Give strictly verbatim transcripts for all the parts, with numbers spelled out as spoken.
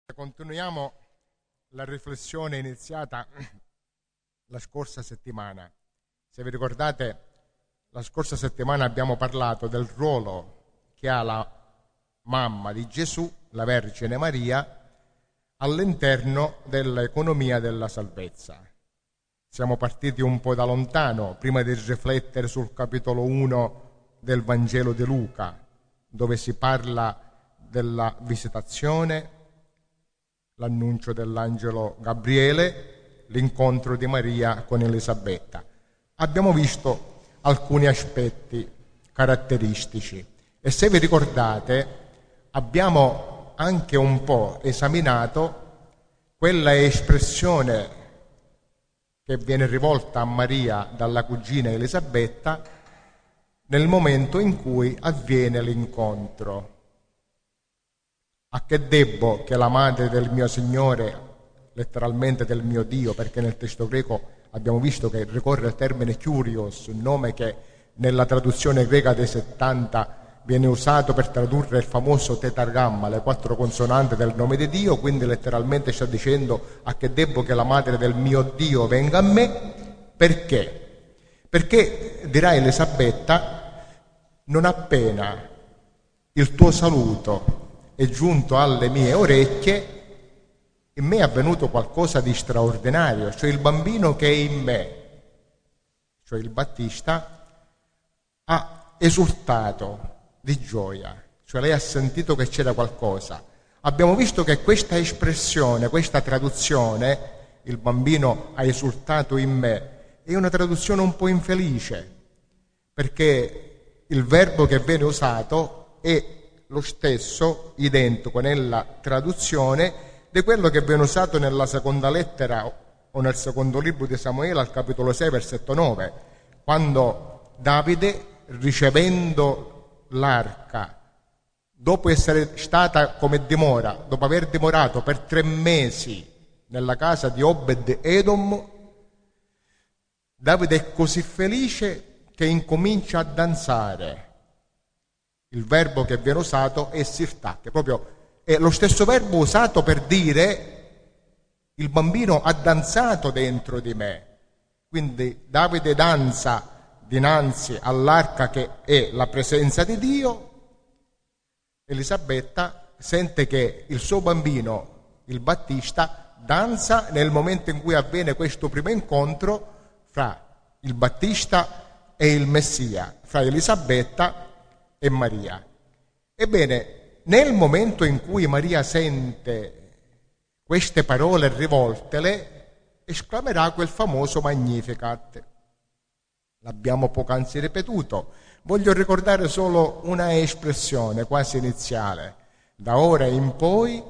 Continuiamo la riflessione iniziata la scorsa settimana. Se vi ricordate, la scorsa settimana abbiamo parlato del ruolo che ha la mamma di Gesù, la Vergine Maria, all'interno dell'economia della salvezza. Siamo partiti un po' da lontano, prima di riflettere sul capitolo uno del Vangelo di Luca, dove si parla della visitazione, l'annuncio dell'angelo Gabriele, l'incontro di Maria con Elisabetta. Abbiamo visto alcuni aspetti caratteristici e se vi ricordate abbiamo anche un po' esaminato quella espressione che viene rivolta a Maria dalla cugina Elisabetta nel momento in cui avviene l'incontro. A che debbo che la madre del mio Signore, letteralmente del mio Dio, perché nel testo greco abbiamo visto che ricorre il termine Kyrios, un nome che nella traduzione greca dei settanta viene usato per tradurre il famoso tetragramma, le quattro consonanti del nome di Dio, quindi letteralmente sta dicendo a che debbo che la madre del mio Dio venga a me. Perché? Perché, dirà Elisabetta, non appena il tuo saluto è giunto alle mie orecchie, in me è avvenuto qualcosa di straordinario, cioè il bambino che è in me, cioè il Battista, ha esultato di gioia, cioè lei ha sentito che c'era qualcosa. Abbiamo visto che questa espressione, questa traduzione, il bambino ha esultato in me, è una traduzione un po' infelice, perché il verbo che viene usato è lo stesso, identico nella traduzione di quello che viene usato nella seconda lettera o nel secondo libro di Samuele al capitolo sei versetto nove, quando Davide, ricevendo l'arca, dopo essere stata come dimora, dopo aver dimorato per tre mesi nella casa di Obed Edom, Davide è così felice che incomincia a danzare. Il verbo che viene usato è sirtà, che proprio è lo stesso verbo usato per dire il bambino ha danzato dentro di me. Quindi Davide danza dinanzi all'arca che è la presenza di Dio. Elisabetta sente che il suo bambino, il Battista, danza nel momento in cui avviene questo primo incontro fra il Battista e il Messia, fra Elisabetta e Maria. Ebbene, nel momento in cui Maria sente queste parole rivoltele, esclamerà quel famoso Magnificat. L'abbiamo poc'anzi ripetuto. Voglio ricordare solo una espressione quasi iniziale. Da ora in poi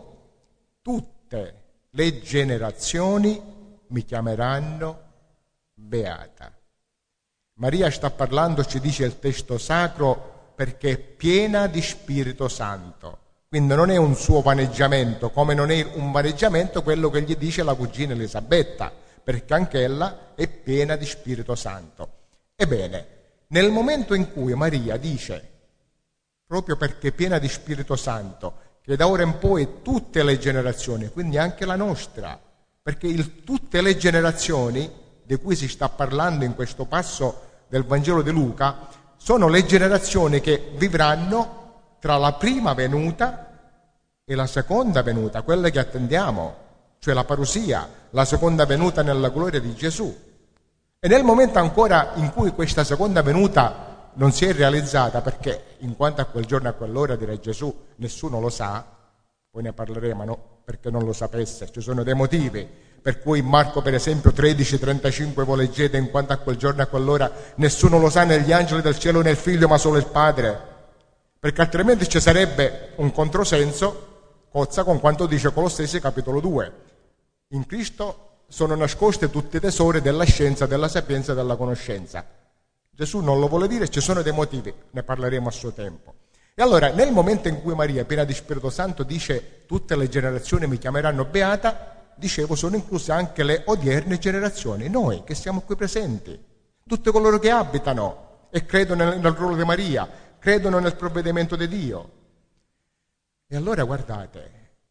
tutte le generazioni mi chiameranno beata. Maria sta parlando, ci dice il testo sacro, perché è piena di Spirito Santo. Quindi non è un suo vaneggiamento, come non è un vaneggiamento quello che gli dice la cugina Elisabetta, perché anch'ella è piena di Spirito Santo. Ebbene, nel momento in cui Maria dice, proprio perché è piena di Spirito Santo, che da ora in poi tutte le generazioni, quindi anche la nostra, perché il, tutte le generazioni di cui si sta parlando in questo passo del Vangelo di Luca, sono le generazioni che vivranno tra la prima venuta e la seconda venuta, quelle che attendiamo, cioè la parusia, la seconda venuta nella gloria di Gesù. E nel momento ancora in cui questa seconda venuta non si è realizzata, perché in quanto a quel giorno e a quell'ora, dirà Gesù, nessuno lo sa, poi ne parleremo, no? Perché non lo sapesse, ci sono dei motivi per cui in Marco per esempio tredici trentacinque voi leggete in quanto a quel giorno e a quell'ora nessuno lo sa né gli angeli del cielo né il figlio ma solo il padre, perché altrimenti ci sarebbe un controsenso cozza con quanto dice Colossesi capitolo due. In Cristo sono nascosti tutti i tesori della scienza, della sapienza e della conoscenza. Gesù non lo vuole dire, ci sono dei motivi, ne parleremo a suo tempo. E allora nel momento in cui Maria, piena di Spirito Santo, dice tutte le generazioni mi chiameranno beata, dicevo, sono incluse anche le odierne generazioni, noi che siamo qui presenti, tutti coloro che abitano e credono nel, nel ruolo di Maria, credono nel provvedimento di Dio. E allora guardate,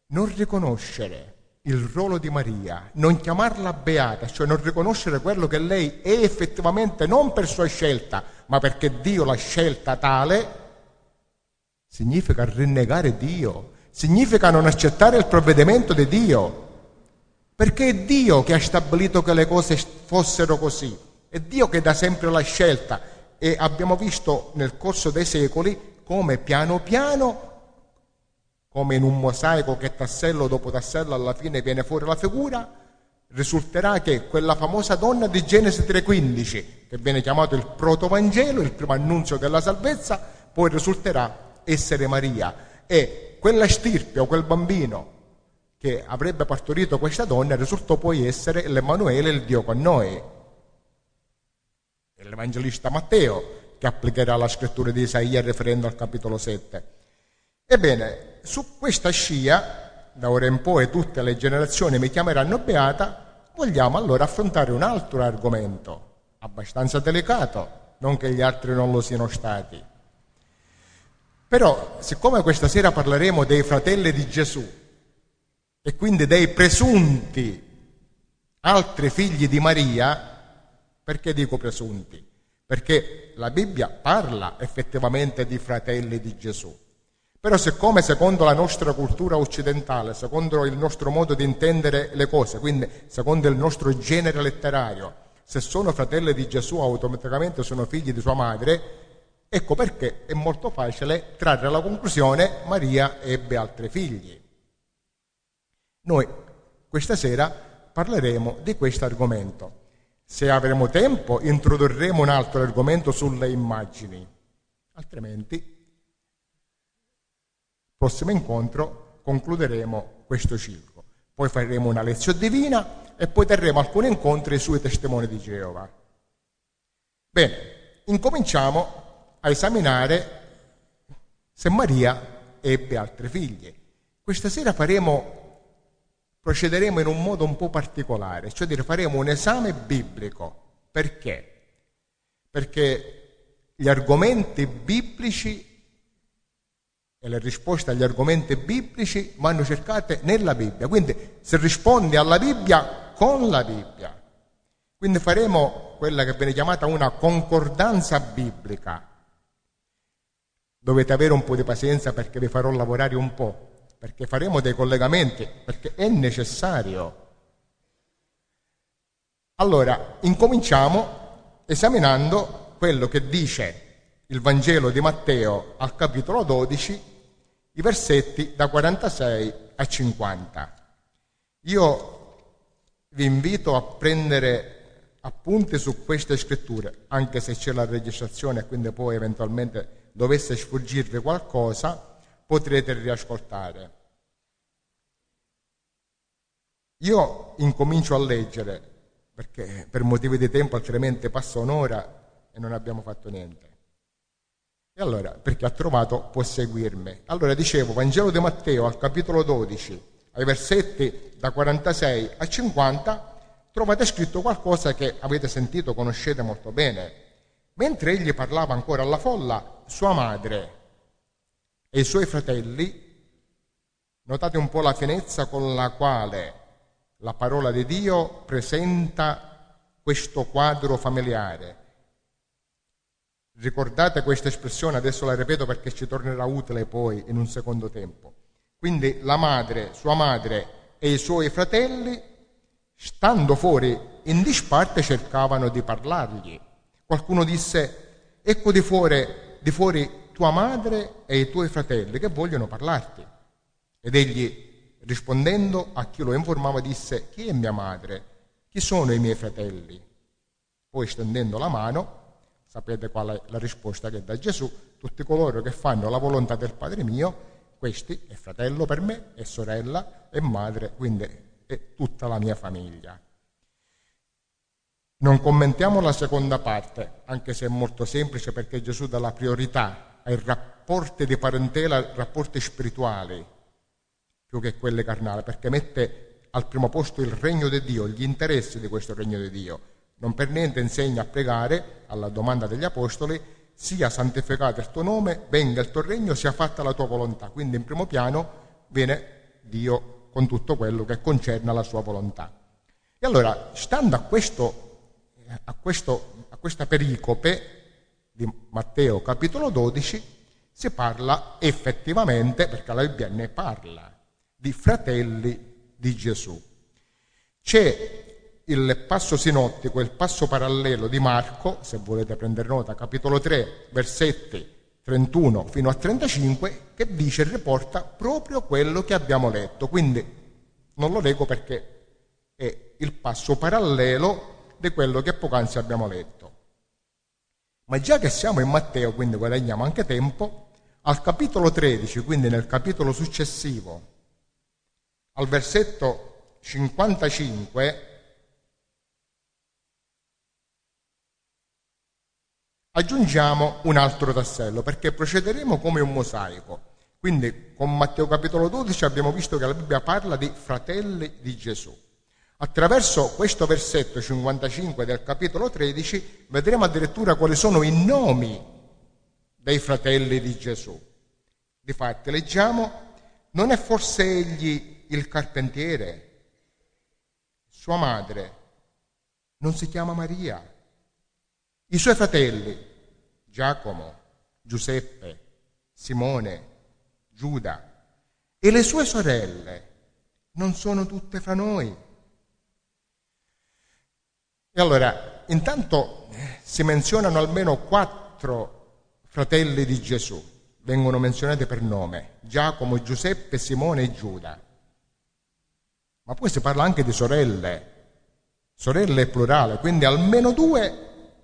non riconoscere il ruolo di Maria, non chiamarla beata, cioè non riconoscere quello che lei è effettivamente non per sua scelta, ma perché Dio l'ha scelta tale, significa rinnegare Dio, significa non accettare il provvedimento di Dio, perché è Dio che ha stabilito che le cose fossero così, è Dio che dà sempre la scelta, e abbiamo visto nel corso dei secoli come piano piano, come in un mosaico che tassello dopo tassello alla fine viene fuori la figura, risulterà che quella famosa donna di Genesi tre quindici, che viene chiamato il protovangelo, il primo annunzio della salvezza, poi risulterà essere Maria, e quella stirpe o quel bambino che avrebbe partorito questa donna risultò poi essere l'Emanuele, il Dio con noi. È l'Evangelista Matteo che applicherà la scrittura di Isaia riferendo al capitolo sette. Ebbene, su questa scia, da ora in poi tutte le generazioni mi chiameranno beata, vogliamo allora affrontare un altro argomento, abbastanza delicato, non che gli altri non lo siano stati. Però, siccome questa sera parleremo dei fratelli di Gesù, e quindi dei presunti altri figli di Maria, perché dico presunti? Perché la Bibbia parla effettivamente di fratelli di Gesù. Però siccome secondo la nostra cultura occidentale, secondo il nostro modo di intendere le cose, quindi secondo il nostro genere letterario, se sono fratelli di Gesù automaticamente sono figli di sua madre, ecco perché è molto facile trarre la conclusione: Maria ebbe altri figli. Noi questa sera parleremo di questo argomento. Se avremo tempo introdurremo un altro argomento sulle immagini, altrimenti prossimo incontro concluderemo questo ciclo. Poi faremo una lezione divina e poi terremo alcuni incontri sui testimoni di Geova. Bene, incominciamo a esaminare se Maria ebbe altri figli. Questa sera faremo procederemo in un modo un po' particolare, cioè dire faremo un esame biblico. Perché? Perché gli argomenti biblici e le risposte agli argomenti biblici vanno cercate nella Bibbia, quindi si risponde alla Bibbia con la Bibbia. Quindi faremo quella che viene chiamata una concordanza biblica. Dovete avere un po' di pazienza perché vi farò lavorare un po', perché faremo dei collegamenti, perché è necessario. Allora, incominciamo esaminando quello che dice il Vangelo di Matteo al capitolo dodici, i versetti da quarantasei a cinquanta. Io vi invito a prendere appunti su queste scritture, anche se c'è la registrazione e quindi poi eventualmente dovesse sfuggirvi qualcosa, potrete riascoltare. Io incomincio a leggere, perché per motivi di tempo altrimenti passa un'ora e non abbiamo fatto niente. E allora, per chi ha trovato può seguirmi. Allora dicevo, Vangelo di Matteo al capitolo dodici, ai versetti da quarantasei a cinquanta, trovate scritto qualcosa che avete sentito, conoscete molto bene. Mentre egli parlava ancora alla folla, sua madre e i suoi fratelli, notate un po' la finezza con la quale la parola di Dio presenta questo quadro familiare. Ricordate questa espressione, adesso la ripeto perché ci tornerà utile poi in un secondo tempo. Quindi la madre, sua madre e i suoi fratelli, stando fuori in disparte, cercavano di parlargli. Qualcuno disse: ecco di fuori, di fuori tua madre e i tuoi fratelli che vogliono parlarti. Ed egli, rispondendo a chi lo informava, disse: chi è mia madre? Chi sono i miei fratelli? Poi, stendendo la mano, sapete qual è la risposta che dà Gesù: tutti coloro che fanno la volontà del Padre mio, questi è fratello per me, è sorella, è madre, quindi è tutta la mia famiglia. Non commentiamo la seconda parte, anche se è molto semplice, perché Gesù dà la priorità ai rapporti di parentela, rapporti spirituali, più che quelli carnali, perché mette al primo posto il regno di Dio, gli interessi di questo regno di Dio. Non per niente insegna a pregare, alla domanda degli apostoli: sia santificato il tuo nome, venga il tuo regno, sia fatta la tua volontà. Quindi in primo piano viene Dio con tutto quello che concerne alla sua volontà. E allora, stando a, questo, a, questo, a questa pericope di Matteo capitolo dodici, si parla effettivamente, perché la Bibbia ne parla, di fratelli di Gesù. C'è il passo sinottico, il passo parallelo di Marco, se volete prendere nota, capitolo tre, versetti trentuno fino a trentacinque, che dice e riporta proprio quello che abbiamo letto. Quindi non lo leggo perché è il passo parallelo di quello che poc'anzi abbiamo letto. Ma già che siamo in Matteo, quindi guadagniamo anche tempo, al capitolo tredici, quindi nel capitolo successivo, al versetto cinquantacinque, aggiungiamo un altro tassello, perché procederemo come un mosaico. Quindi con Matteo capitolo dodici abbiamo visto che la Bibbia parla di fratelli di Gesù. Attraverso questo versetto cinquantacinque del capitolo tredici vedremo addirittura quali sono i nomi dei fratelli di Gesù. Difatti leggiamo: non è forse egli il carpentiere? Sua madre non si chiama Maria? I suoi fratelli Giacomo, Giuseppe, Simone, Giuda e le sue sorelle non sono tutte fra noi? E allora, intanto si menzionano almeno quattro fratelli di Gesù, vengono menzionati per nome: Giacomo, Giuseppe, Simone e Giuda. Ma poi si parla anche di sorelle, sorelle plurale, quindi almeno due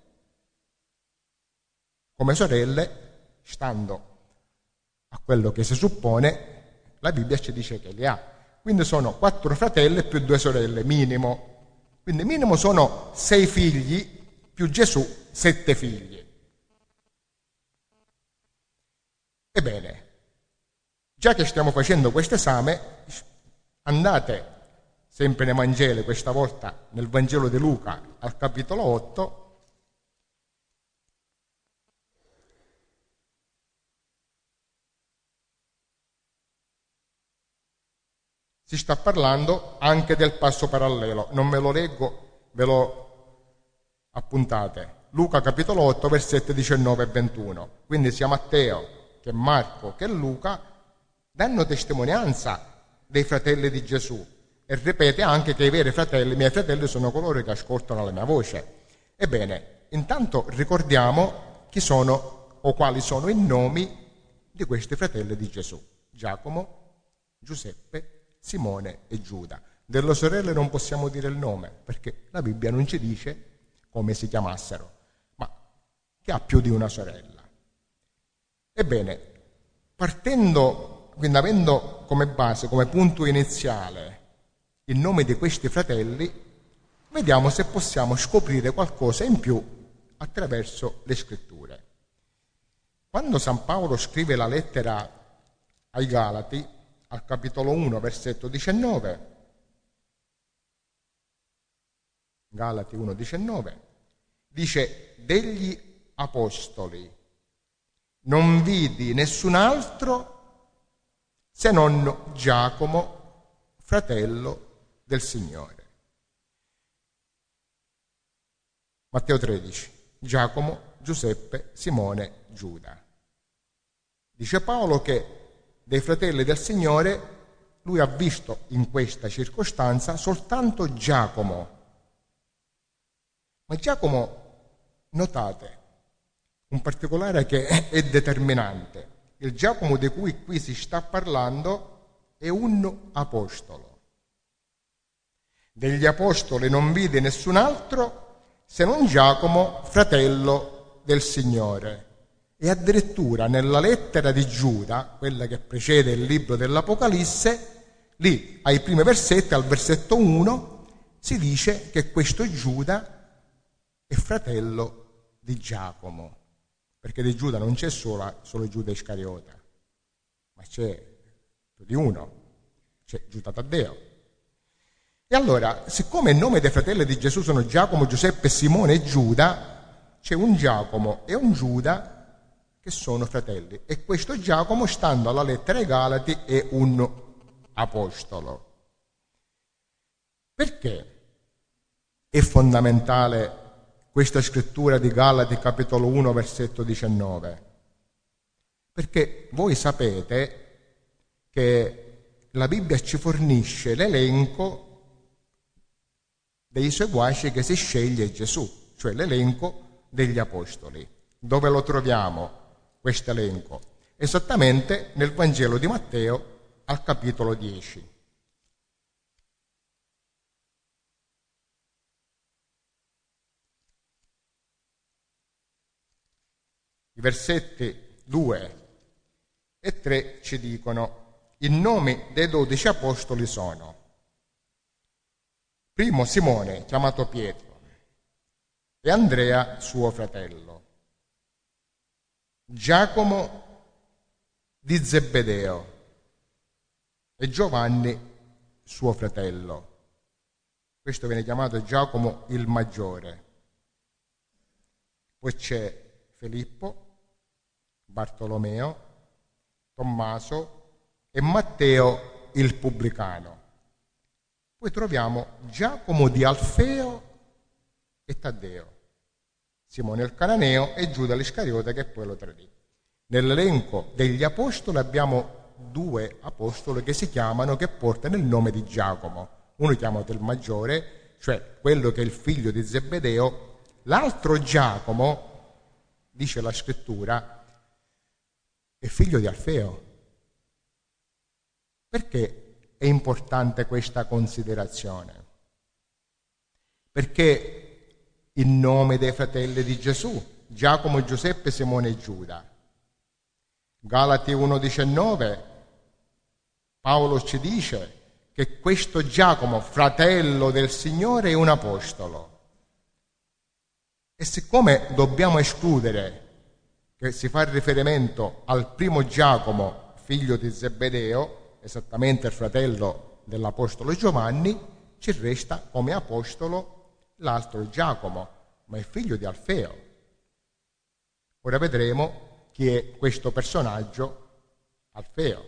come sorelle, stando a quello che si suppone, la Bibbia ci dice che li ha. Quindi sono quattro fratelli più due sorelle, minimo. Quindi minimo sono sei figli, più Gesù sette figli. Ebbene, già che stiamo facendo questo esame, andate sempre nei Vangeli, questa volta nel Vangelo di Luca, al capitolo otto, si sta parlando anche del passo parallelo. Non ve lo leggo, ve lo appuntate. Luca capitolo otto, versetti diciannove e ventuno. Quindi sia Matteo che Marco che Luca danno testimonianza dei fratelli di Gesù e ripete anche che i veri fratelli, i miei fratelli, sono coloro che ascoltano la mia voce. Ebbene, intanto ricordiamo chi sono o quali sono i nomi di questi fratelli di Gesù: Giacomo, Giuseppe, Simone e Giuda. Delle sorelle non possiamo dire il nome perché la Bibbia non ci dice come si chiamassero, ma che ha più di una sorella. Ebbene, partendo, quindi avendo come base, come punto iniziale il nome di questi fratelli, vediamo se possiamo scoprire qualcosa in più attraverso le scritture. Quando San Paolo scrive la lettera ai Galati, al capitolo uno, versetto diciannove, Galati uno diciannove, dice: degli apostoli non vidi nessun altro se non Giacomo, fratello del Signore. Matteo tredici, Giacomo, Giuseppe, Simone, Giuda. Dice Paolo che dei fratelli del Signore lui ha visto in questa circostanza soltanto Giacomo. Ma Giacomo, notate, un particolare che è determinante: il Giacomo di cui qui si sta parlando è un apostolo. Degli apostoli non vide nessun altro se non Giacomo, fratello del Signore. E addirittura nella lettera di Giuda, quella che precede il libro dell'Apocalisse, lì ai primi versetti, al versetto uno, si dice che questo Giuda è fratello di Giacomo, perché di Giuda non c'è solo, solo Giuda Iscariota, ma c'è più di uno, c'è Giuda Taddeo. E allora, siccome il nome dei fratelli di Gesù sono Giacomo, Giuseppe, Simone e Giuda, c'è un Giacomo e un Giuda che sono fratelli, e questo Giacomo, stando alla lettera ai Galati, è un apostolo. Perché è fondamentale questa scrittura di Galati capitolo uno versetto diciannove? Perché voi sapete che la Bibbia ci fornisce l'elenco dei seguaci che si sceglie Gesù, cioè l'elenco degli apostoli. Dove lo troviamo questo elenco? Esattamente nel Vangelo di Matteo al capitolo dieci. I versetti due e tre ci dicono: i nomi dei dodici apostoli sono: primo Simone, chiamato Pietro, e Andrea, suo fratello, Giacomo di Zebedeo e Giovanni, suo fratello. Questo viene chiamato Giacomo il maggiore. Poi c'è Filippo, Bartolomeo, Tommaso e Matteo il pubblicano. Poi troviamo Giacomo di Alfeo e Taddeo, Simone il cananeo e Giuda l'Iscariota che poi lo tradì. Nell'elenco degli apostoli abbiamo due apostoli che si chiamano, che portano il nome di Giacomo. Uno chiamato il maggiore, cioè quello che è il figlio di Zebedeo. L'altro Giacomo, dice la scrittura, è figlio di Alfeo. Perché è importante questa considerazione? Perché il nome dei fratelli di Gesù, Giacomo, Giuseppe, Simone e Giuda. Galati uno diciannove, Paolo ci dice che questo Giacomo, fratello del Signore, è un apostolo. E siccome dobbiamo escludere che si fa riferimento al primo Giacomo, figlio di Zebedeo, esattamente il fratello dell'apostolo Giovanni, ci resta come apostolo l'altro Giacomo, ma è figlio di Alfeo. Ora vedremo chi è questo personaggio, Alfeo.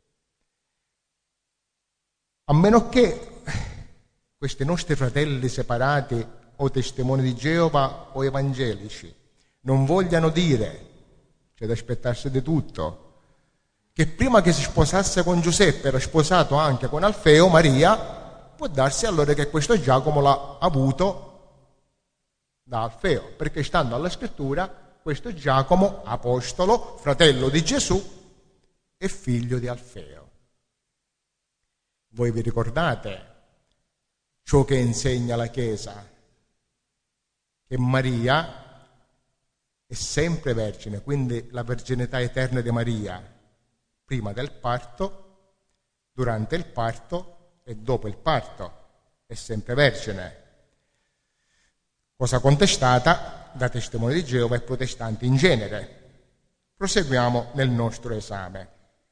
A meno che questi nostri fratelli separati o testimoni di Geova o evangelici non vogliano dire, c'è da aspettarsi di tutto, che prima che si sposasse con Giuseppe era sposato anche con Alfeo, Maria, può darsi allora che questo Giacomo l'ha avuto da Alfeo, perché stando alla scrittura questo Giacomo, apostolo, fratello di Gesù, è figlio di Alfeo. Voi vi ricordate ciò che insegna la Chiesa? Che Maria è sempre vergine, quindi la verginità eterna di Maria, prima del parto, durante il parto e dopo il parto, è sempre vergine. Cosa contestata da testimoni di Geova e protestanti in genere. Proseguiamo nel nostro esame.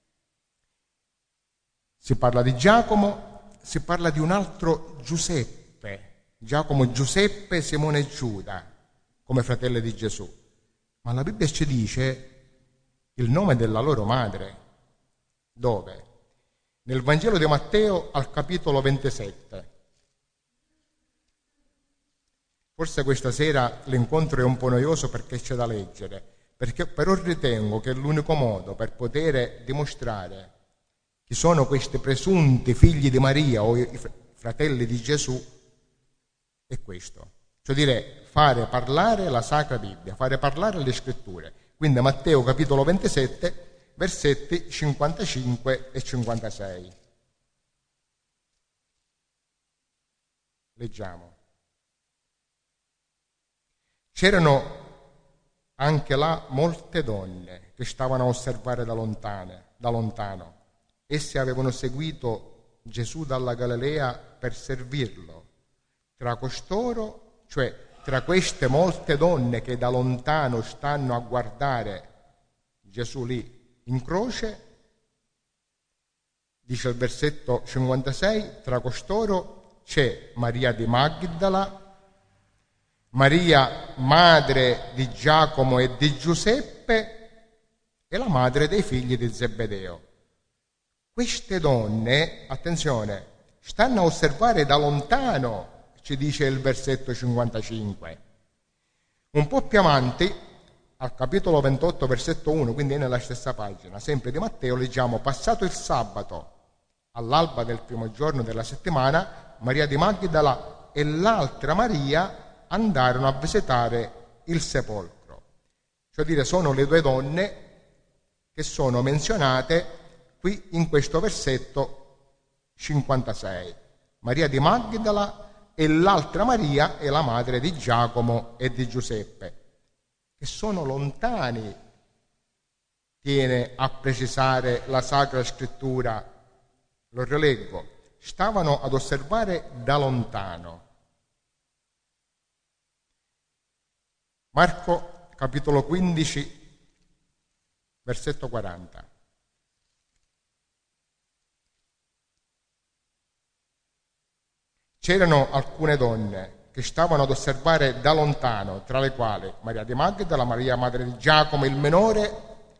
Si parla di Giacomo, si parla di un altro Giuseppe, Giacomo, Giuseppe, Simone e Giuda, come fratelli di Gesù. Ma la Bibbia ci dice il nome della loro madre. Dove? Nel Vangelo di Matteo al capitolo ventisette. Forse questa sera l'incontro è un po' noioso perché c'è da leggere, perché però ritengo che l'unico modo per poter dimostrare chi sono questi presunti figli di Maria o i fratelli di Gesù è questo, cioè dire fare parlare la Sacra Bibbia, fare parlare le Scritture. Quindi Matteo capitolo ventisette, versetti cinquantacinque e cinquantasei. Leggiamo. C'erano anche là molte donne che stavano a osservare da, lontane, da lontano. Esse avevano seguito Gesù dalla Galilea per servirlo. Tra costoro, cioè tra queste molte donne che da lontano stanno a guardare Gesù lì in croce, dice il versetto cinquantasei, tra costoro c'è Maria di Magdala, Maria, madre di Giacomo e di Giuseppe, e la madre dei figli di Zebedeo. Queste donne, attenzione, stanno a osservare da lontano, ci dice il versetto cinquantacinque. Un po' più avanti, al capitolo ventotto, versetto uno, quindi è nella stessa pagina, sempre di Matteo, leggiamo: passato il sabato, all'alba del primo giorno della settimana, Maria di Magdala e l'altra Maria andarono a visitare il sepolcro. Cioè dire, sono le due donne che sono menzionate qui in questo versetto cinquantasei. Maria di Magdala e l'altra Maria è la madre di Giacomo e di Giuseppe, che sono lontani, tiene a precisare la Sacra Scrittura. Lo rileggo: stavano ad osservare da lontano. Marco capitolo quindici, versetto quaranta. C'erano alcune donne che stavano ad osservare da lontano, tra le quali Maria di Magdala, Maria madre di Giacomo il minore.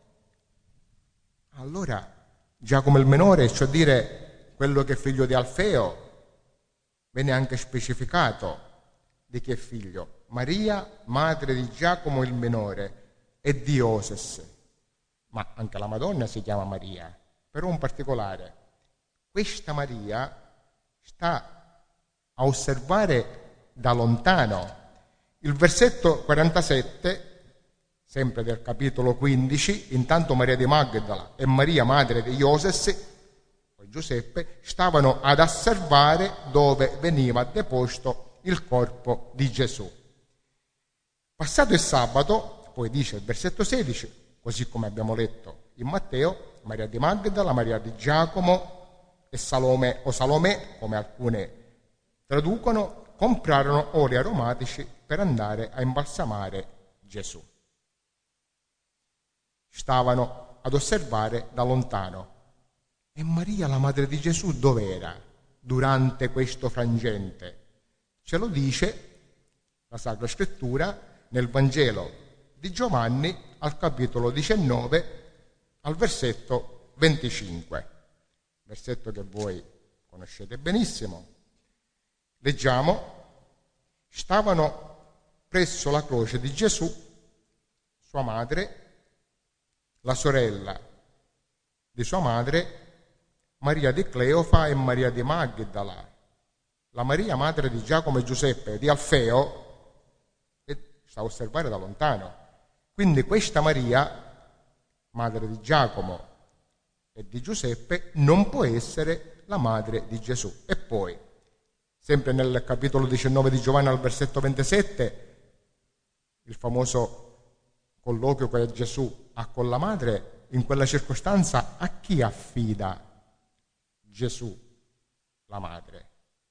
Allora, Giacomo il minore, cioè dire quello che è figlio di Alfeo, venne anche specificato di chi è figlio: Maria madre di Giacomo il minore e di Ioses. Ma anche la Madonna si chiama Maria, però un particolare: questa Maria sta a osservare da lontano. Il versetto quarantasette, sempre del capitolo quindici: intanto Maria di Magdala e Maria madre di Ioses, poi Giuseppe, stavano ad osservare dove veniva deposto il corpo di Gesù. Passato il sabato, poi dice il versetto sedici, così come abbiamo letto in Matteo, Maria di Magdala, Maria di Giacomo e Salome o Salomè, come alcune traducono, comprarono oli aromatici per andare a imbalsamare Gesù. Stavano ad osservare da lontano. E Maria, la madre di Gesù, dov'era durante questo frangente? Ce lo dice la Sacra Scrittura nel Vangelo di Giovanni al capitolo diciannove, al versetto venticinque, versetto che voi conoscete benissimo. Leggiamo: stavano presso la croce di Gesù sua madre, la sorella di sua madre, Maria di Cleofa e Maria di Magdala, la Maria madre di Giacomo e Giuseppe, di Alfeo, e sta a osservare da lontano. Quindi questa Maria, madre di Giacomo e di Giuseppe, non può essere la madre di Gesù. E poi, sempre nel capitolo diciannove di Giovanni al versetto ventisette, il famoso colloquio che Gesù ha con la madre, in quella circostanza a chi affida Gesù la madre?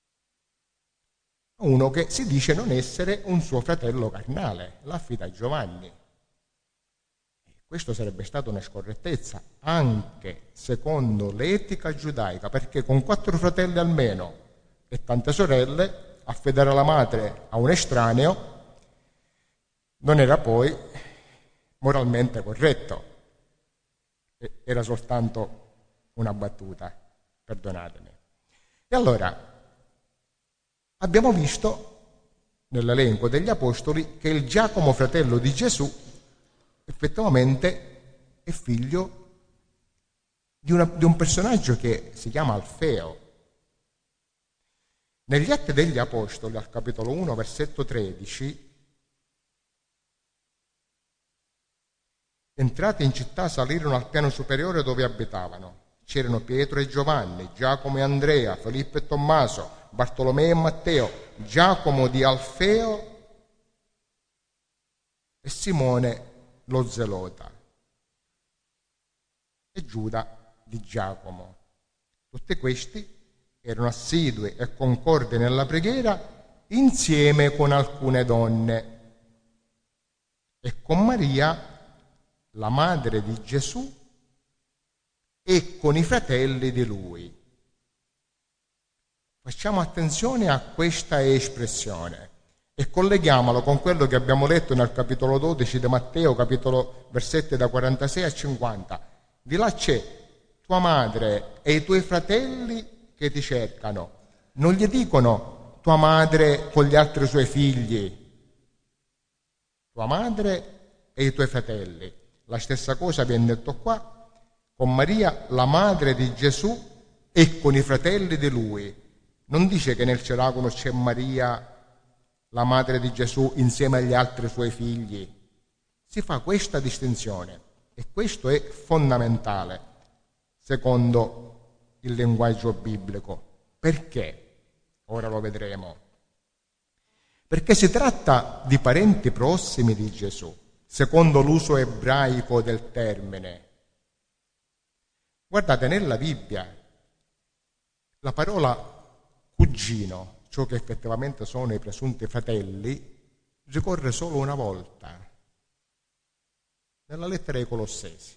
Uno che si dice non essere un suo fratello carnale, l'affida a Giovanni. Questo sarebbe stata una scorrettezza, anche secondo l'etica giudaica, perché con quattro fratelli almeno e tante sorelle, affidare la madre a un estraneo non era poi moralmente corretto. Era soltanto una battuta, perdonatemi. E allora, abbiamo visto nell'elenco degli apostoli che il Giacomo, fratello di Gesù, effettivamente è figlio di, una, di un personaggio che si chiama Alfeo. Negli Atti degli Apostoli, al capitolo uno, versetto tredici, entrati in città salirono al piano superiore dove abitavano. C'erano Pietro e Giovanni, Giacomo e Andrea, Filippo e Tommaso, Bartolomeo e Matteo, Giacomo di Alfeo e Simone lo Zelota e Giuda di Giacomo. Tutti questi erano assidui e concordi nella preghiera insieme con alcune donne e con Maria, la madre di Gesù, e con i fratelli di lui. Facciamo attenzione a questa espressione e colleghiamolo con quello che abbiamo letto nel capitolo dodici di Matteo, capitolo versetti da quarantasei a cinquanta. Di là c'è tua madre e i tuoi fratelli che ti cercano. Non gli dicono tua madre con gli altri suoi figli, tua madre e i tuoi fratelli. La stessa cosa viene detto qua con Maria, la madre di Gesù, e con i fratelli di lui. Non dice che nel cenagono c'è Maria, la madre di Gesù, insieme agli altri suoi figli. Si fa questa distinzione e questo è fondamentale secondo il linguaggio biblico. Perché? Ora lo vedremo. Perché si tratta di parenti prossimi di Gesù, secondo l'uso ebraico del termine. Guardate, nella Bibbia la parola cugino, ciò che effettivamente sono i presunti fratelli, ricorre solo una volta, nella lettera ai Colossesi.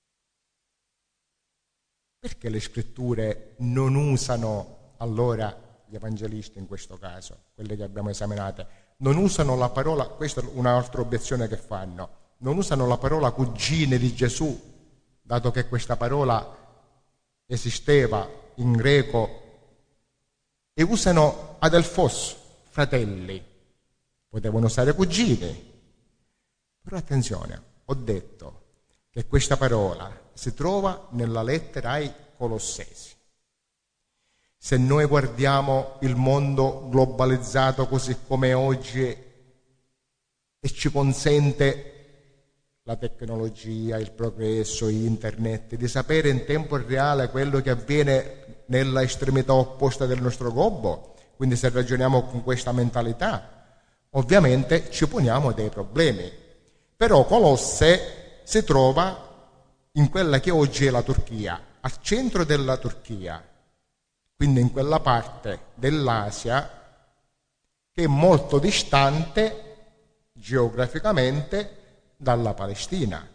Perché le scritture non usano allora, gli evangelisti in questo caso, quelli che abbiamo esaminato, non usano la parola, questa è un'altra obiezione che fanno, non usano la parola cugine di Gesù, dato che questa parola esisteva in greco, e usano adelphos, fratelli. Potevano usare cugini. Però attenzione, ho detto che questa parola si trova nella lettera ai Colossesi. Se noi guardiamo il mondo globalizzato così come oggi e ci consente la tecnologia, il progresso, internet, di sapere in tempo reale quello che avviene nella estremità opposta del nostro globo, quindi se ragioniamo con questa mentalità, ovviamente ci poniamo dei problemi. Però Colosse si trova in quella che oggi è la Turchia, al centro della Turchia, quindi in quella parte dell'Asia che è molto distante geograficamente dalla Palestina.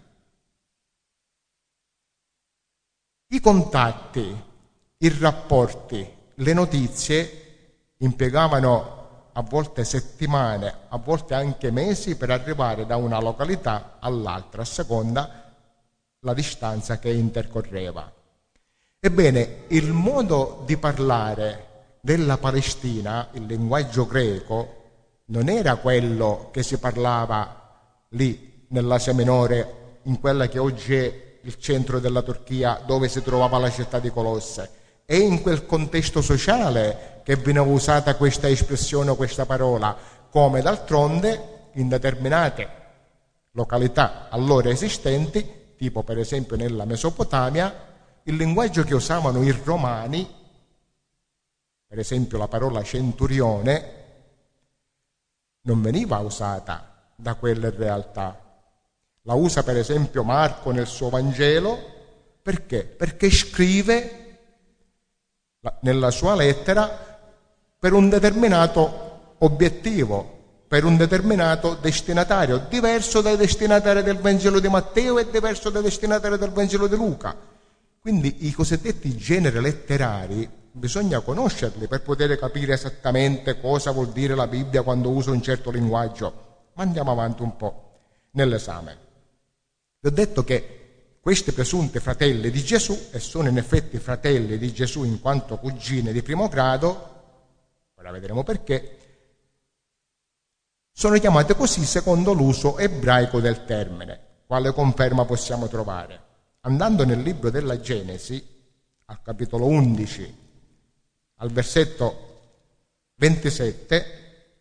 I contatti, i rapporti, le notizie impiegavano a volte settimane, a volte anche mesi per arrivare da una località all'altra, a seconda la distanza che intercorreva. Ebbene, il modo di parlare della Palestina, il linguaggio greco, non era quello che si parlava lì nell'Asia Minore, in quella che oggi è il centro della Turchia, dove si trovava la città di Colosse. È in quel contesto sociale che veniva usata questa espressione o questa parola, come d'altronde in determinate località allora esistenti, tipo per esempio nella Mesopotamia, il linguaggio che usavano i romani, per esempio la parola centurione, non veniva usata da quelle realtà. La usa per esempio Marco nel suo Vangelo, perché? Perché scrive nella sua lettera per un determinato obiettivo, per un determinato destinatario, diverso dai destinatari del Vangelo di Matteo e diverso dai destinatari del Vangelo di Luca. Quindi i cosiddetti generi letterari bisogna conoscerli per poter capire esattamente cosa vuol dire la Bibbia quando usa un certo linguaggio. Ma andiamo avanti un po' nell'esame. Vi ho detto che questi presunti fratelli di Gesù, e sono in effetti fratelli di Gesù in quanto cugini di primo grado, ora vedremo perché, sono chiamate così secondo l'uso ebraico del termine. Quale conferma possiamo trovare? Andando nel libro della Genesi, al capitolo undici, al versetto ventisette,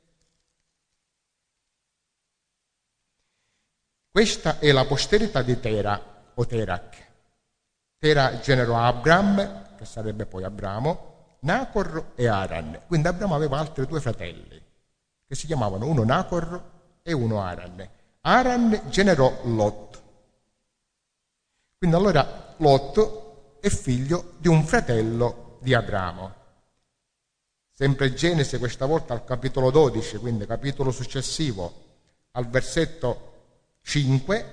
questa è la posterità di Tera o Terach. Tera generò Abram, che sarebbe poi Abramo, Nacor e Aran. Quindi Abramo aveva altri due fratelli, che si chiamavano uno Nacor e uno Aran. Aran generò Lot. Quindi allora Lot è figlio di un fratello di Abramo. Sempre Genesi, questa volta al capitolo dodici, quindi capitolo successivo, al versetto cinque.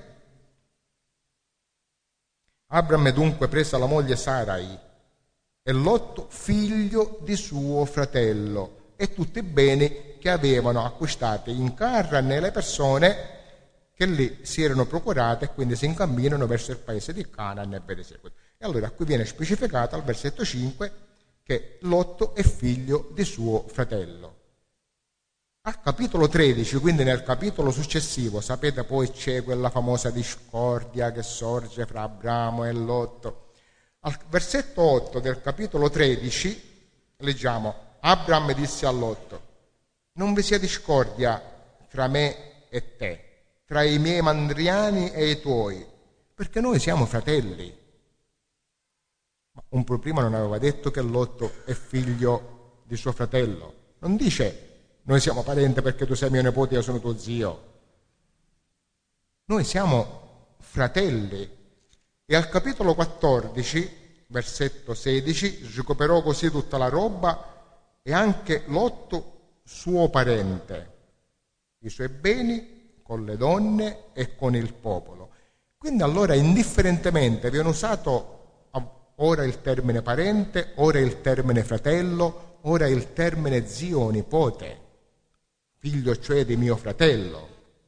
Abram dunque prese la moglie Sarai e Lot figlio di suo fratello e tutti i beni che avevano acquistati in Carran e le persone che lì si erano procurate e quindi si incamminano verso il paese di Canaan e via di seguito. E allora qui viene specificato al versetto cinque che Lotto è figlio di suo fratello. Al capitolo tredici, quindi nel capitolo successivo, sapete, poi c'è quella famosa discordia che sorge fra Abramo e Lotto. Al versetto otto del capitolo tredici leggiamo: Abram disse a Lotto: non vi sia discordia tra me e te, tra i miei mandriani e i tuoi, perché noi siamo fratelli. Ma un po' prima non aveva detto che Lotto è figlio di suo fratello. Non dice: noi siamo parenti perché tu sei mio nipote e io sono tuo zio. Noi siamo fratelli. E al capitolo quattordici, versetto sedici, recuperò così tutta la roba e anche Lotto suo parente, i suoi beni con le donne e con il popolo. Quindi allora indifferentemente viene usato ora il termine parente, ora il termine fratello, ora il termine zio o nipote, figlio cioè di mio fratello.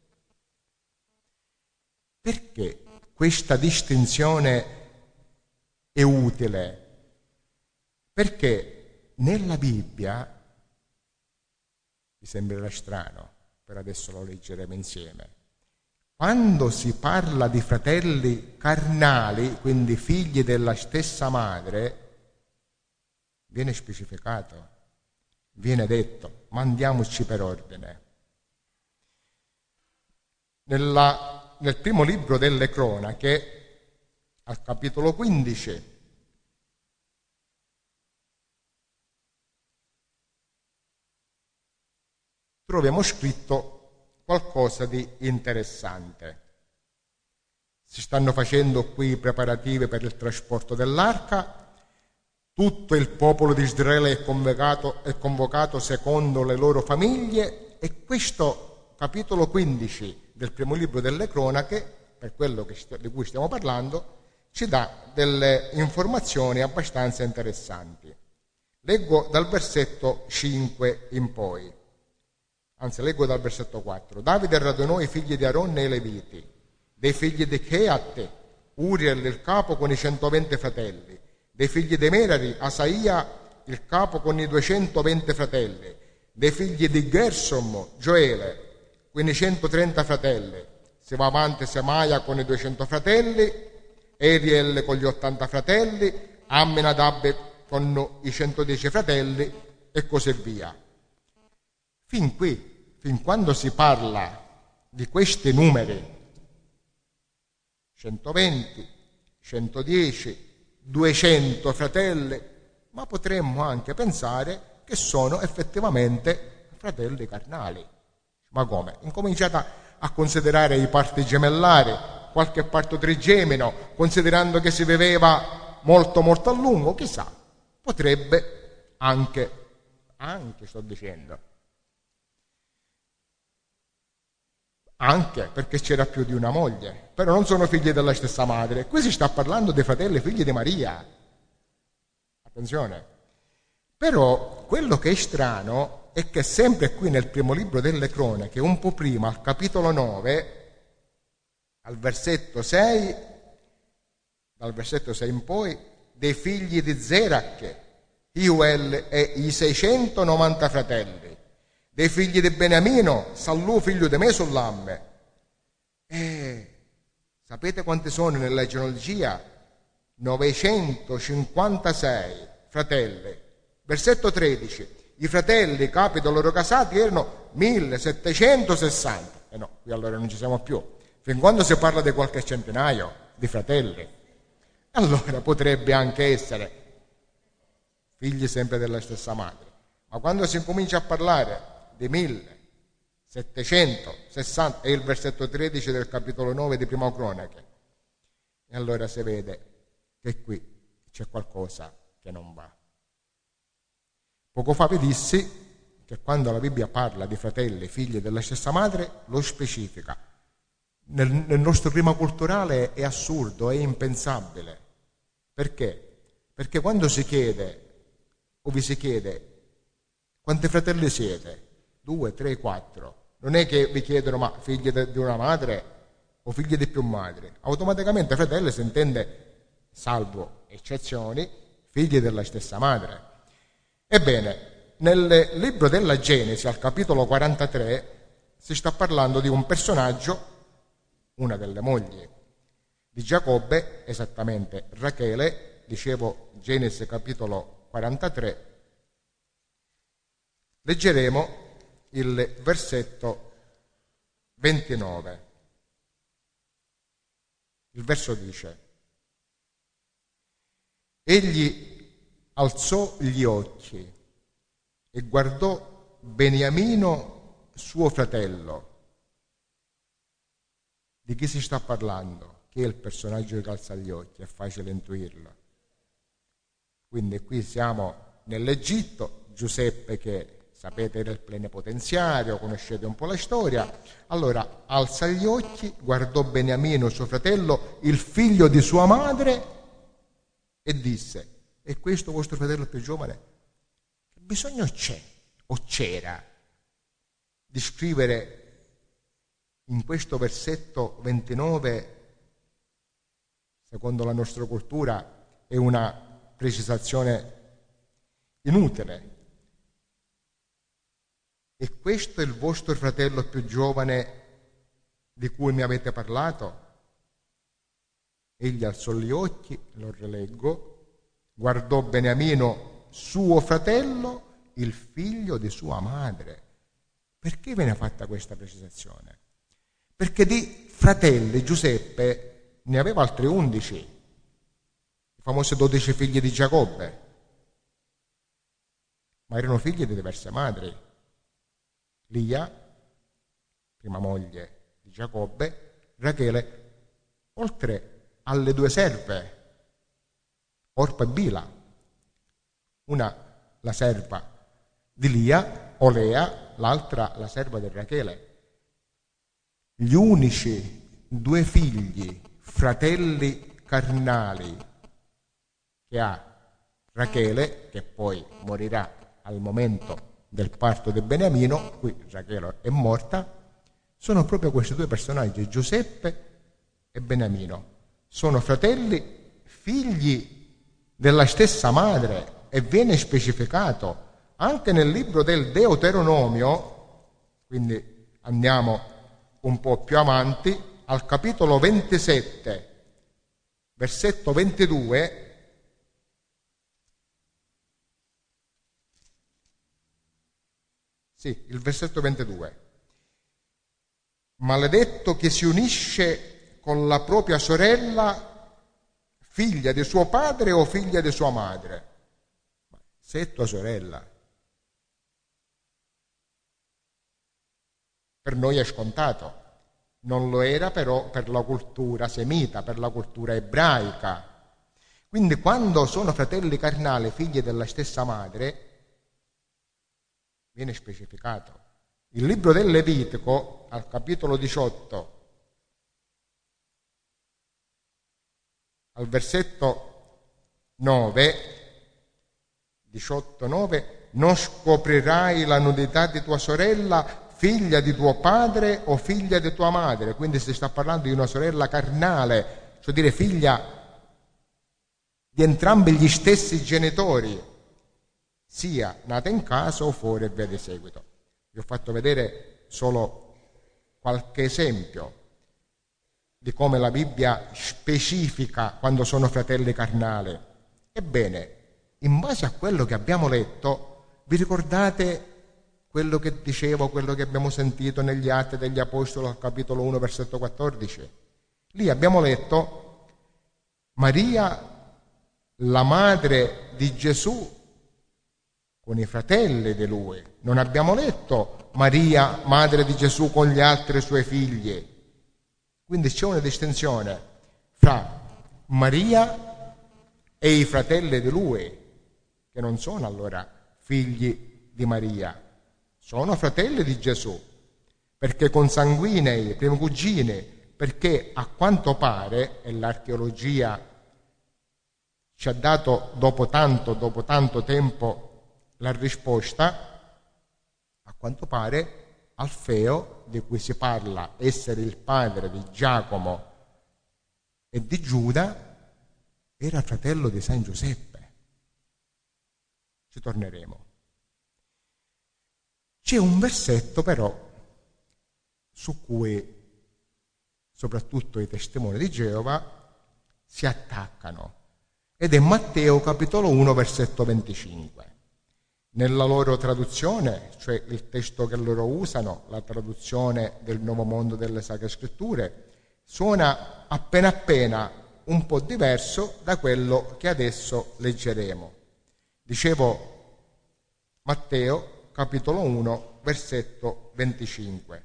Perché questa distinzione è utile? Perché nella Bibbia, vi sembrerà strano, per adesso lo leggeremo insieme, quando si parla di fratelli carnali, quindi figli della stessa madre, viene specificato, viene detto, ma andiamoci per ordine. Nella, nel primo libro delle Cronache, al capitolo quindici, troviamo scritto qualcosa di interessante. Si stanno facendo qui i preparativi per il trasporto dell'arca. Tutto il popolo di Israele è convocato, è convocato secondo le loro famiglie, e questo capitolo quindici del primo libro delle Cronache, per quello che, di cui stiamo parlando, ci dà delle informazioni abbastanza interessanti. Leggo dal versetto cinque in poi, anzi leggo dal versetto quattro. Davide radunò i figli di Aronne e i Leviti, dei figli di Cheat, Uriel il capo con i centoventi fratelli, dei figli di Merari, Asaia il capo con i duecentoventi fratelli, dei figli di Gersom, Gioele con i centotrenta fratelli. Si va avanti Semaia con i duecento fratelli, Eriel con gli ottanta fratelli, Amminadab con i centodieci fratelli e così via. Fin qui, fin quando si parla di questi numeri, centoventi, centodieci, duecento fratelli, ma potremmo anche pensare che sono effettivamente fratelli carnali. Ma come? Incominciate a considerare i parti gemellari, qualche parto trigemino, considerando che si viveva molto molto a lungo, chissà, potrebbe anche, anche sto dicendo, anche perché c'era più di una moglie, però non sono figli della stessa madre. Qui si sta parlando dei fratelli figli di Maria. Attenzione. Però quello che è strano è che sempre qui nel primo libro delle Cronache, un po' prima, al capitolo nove, al versetto sei, dal versetto sei in poi, dei figli di Zerach, Iuel e i seicentonovanta fratelli, dei figli di Beniamino, Sallù figlio di Mesullam. E sapete quanti sono nella genealogia? novecentocinquantasei fratelli. Versetto tredici, i fratelli capi dei loro casati erano millesettecentosessanta. E eh no, qui allora non ci siamo più, fin quando si parla di qualche centinaio di fratelli. Allora potrebbe anche essere figli sempre della stessa madre, ma quando si comincia a parlare di millesettecentosessanta, è il versetto tredici del capitolo nove di Prima Cronache, e allora si vede che qui c'è qualcosa che non va. Poco fa vi dissi che quando la Bibbia parla di fratelli figli della stessa madre lo specifica. Nel, nel nostro clima culturale è assurdo, è impensabile. Perché? Perché quando si chiede o vi si chiede quanti fratelli siete, due, tre, quattro, non è che vi chiedono ma figli di una madre o figli di più madri. Automaticamente fratelli si intende salvo eccezioni, figli della stessa madre. Ebbene, nel libro della Genesi, al capitolo quarantatré, si sta parlando di un personaggio, una delle mogli di Giacobbe, esattamente Rachele, dicevo Genesi capitolo quarantatré, leggeremo il versetto ventinove. Il verso dice: egli alzò gli occhi e guardò Beniamino suo fratello. Di chi si sta parlando? Chi è il personaggio che alza gli occhi? È facile intuirlo. Quindi qui siamo nell'Egitto, Giuseppe che sapete era il plenipotenziario, conoscete un po' la storia. Allora alza gli occhi, guardò Beniamino suo fratello, il figlio di sua madre, e disse: è questo vostro fratello più giovane? Che bisogno c'è o c'era di scrivere in questo versetto ventinove, secondo la nostra cultura, è una precisazione inutile? E questo è il vostro fratello più giovane di cui mi avete parlato? Egli alzò gli occhi, lo rileggo, guardò Beniamino suo fratello, il figlio di sua madre. Perché viene fatta questa precisazione? Perché di fratelli Giuseppe ne aveva altri undici, i famosi dodici figli di Giacobbe, ma erano figli di diverse madri. Lia, prima moglie di Giacobbe, Rachele, oltre alle due serve, Orpa e Bila, una la serva di Lia, Olea, l'altra la serva di Rachele. Gli unici due figli, fratelli carnali, che ha Rachele, che poi morirà al momento del parto di Beniamino, qui Rachele è morta, sono proprio questi due personaggi, Giuseppe e Beniamino. Sono fratelli, figli della stessa madre, e viene specificato anche nel libro del Deuteronomio, quindi andiamo un po' più avanti, al capitolo ventisette, versetto ventidue, sì, il versetto ventidue. Maledetto chi si unisce con la propria sorella, figlia di suo padre o figlia di sua madre. Se è tua sorella, per noi è scontato, non lo era però per la cultura semita, per la cultura ebraica. Quindi quando sono fratelli carnali, figli della stessa madre, viene specificato. Il libro del Levitico, al capitolo diciotto, al versetto nove, diciotto nove, non scoprirai la nudità di tua sorella, figlia di tuo padre o figlia di tua madre. Quindi si sta parlando di una sorella carnale, cioè dire figlia di entrambi gli stessi genitori, sia nata in casa o fuori e via di seguito. Vi ho fatto vedere solo qualche esempio di come la Bibbia specifica quando sono fratelli carnali. Ebbene, in base a quello che abbiamo letto, vi ricordate quello che dicevo, quello che abbiamo sentito negli Atti degli Apostoli al capitolo uno, versetto quattordici? Lì abbiamo letto Maria, la madre di Gesù, con i fratelli di lui. Non abbiamo letto Maria, madre di Gesù, con gli altri suoi figli. Quindi c'è una distinzione fra Maria e i fratelli di lui, che non sono allora figli di Maria, sono fratelli di Gesù, perché consanguinei, primi cugini, perché a quanto pare, e l'archeologia ci ha dato dopo tanto, dopo tanto tempo la risposta, a quanto pare Alfeo, di cui si parla essere il padre di Giacomo e di Giuda, era fratello di San Giuseppe. Ci torneremo. C'è un versetto però su cui soprattutto i testimoni di Geova si attaccano, ed è Matteo capitolo uno versetto venticinque. Nella loro traduzione, cioè il testo che loro usano, la traduzione del Nuovo Mondo delle Sacre Scritture, suona appena appena un po' diverso da quello che adesso leggeremo. Dicevo Matteo capitolo uno versetto venticinque.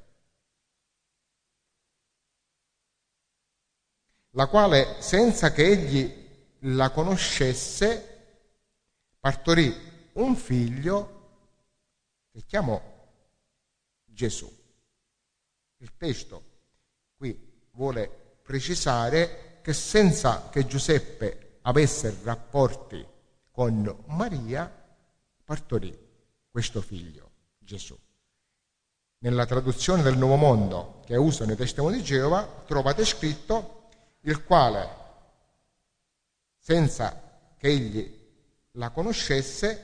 La quale, senza che egli la conoscesse, partorì un figlio che chiamò Gesù. Il testo qui vuole precisare che senza che Giuseppe avesse rapporti con Maria, partorì questo figlio, Gesù. Nella traduzione del Nuovo Mondo che usano i testimoni di Geova trovate scritto il quale, senza che egli la conoscesse,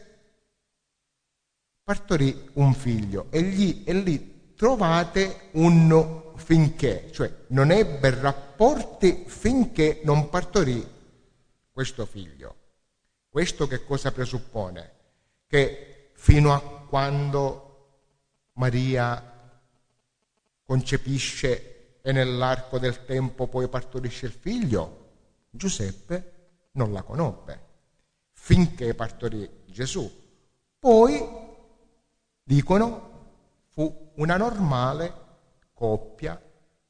partorì un figlio. E lì, e lì trovate un finché, cioè non ebbe rapporti finché non partorì questo figlio. Questo che cosa presuppone? Che fino a quando Maria concepisce e nell'arco del tempo poi partorisce il figlio, Giuseppe non la conobbe, finché partorì Gesù. Poi, dicono, fu una normale coppia,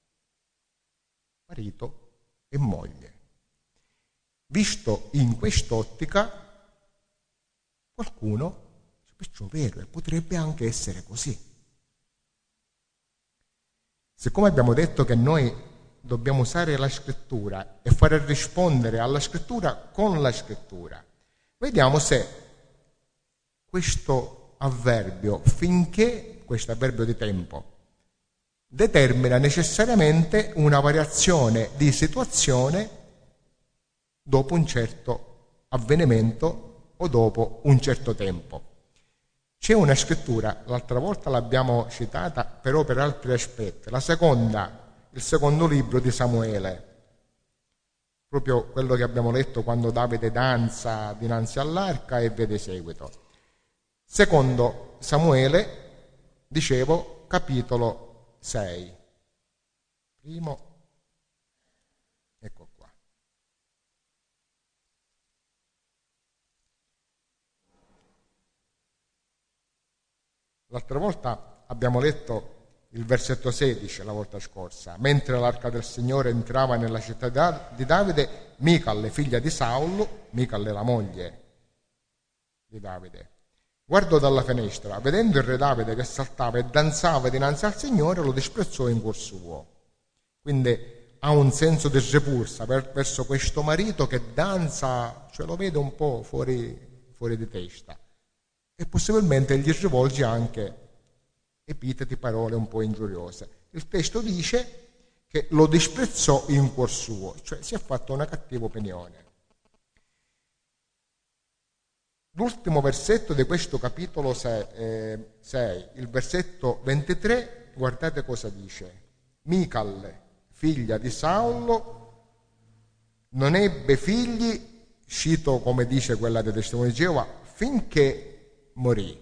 marito e moglie. Visto in quest'ottica, qualcuno dice, perciò è vero, e potrebbe anche essere così. Siccome abbiamo detto che noi dobbiamo usare la scrittura e fare rispondere alla scrittura con la scrittura, vediamo se questo avverbio, finché, questo avverbio di tempo, determina necessariamente una variazione di situazione dopo un certo avvenimento o dopo un certo tempo. C'è una scrittura, l'altra volta l'abbiamo citata, però per altri aspetti, la seconda, il secondo libro di Samuele, proprio quello che abbiamo letto quando Davide danza dinanzi all'arca e vede seguito. Secondo Samuele, dicevo, capitolo sei. Primo, ecco qua. L'altra volta abbiamo letto il versetto sedici, la volta scorsa. Mentre l'arca del Signore entrava nella città di Davide, Mical, figlia di Saulo, Mical è la moglie di Davide, guardò dalla finestra, vedendo il re Davide che saltava e danzava dinanzi al Signore, lo disprezzò in cuor suo. Quindi ha un senso di repulsa verso questo marito che danza, cioè lo vede un po' fuori, fuori di testa. E possibilmente gli rivolge anche epiteti, parole un po' ingiuriose. Il testo dice che lo disprezzò in cuor suo, cioè si è fatto una cattiva opinione. L'ultimo versetto di questo capitolo sei, il versetto ventitré, guardate cosa dice. Mical, figlia di Saulo, non ebbe figli, cito come dice quella dei testimoni di Geova, finché morì.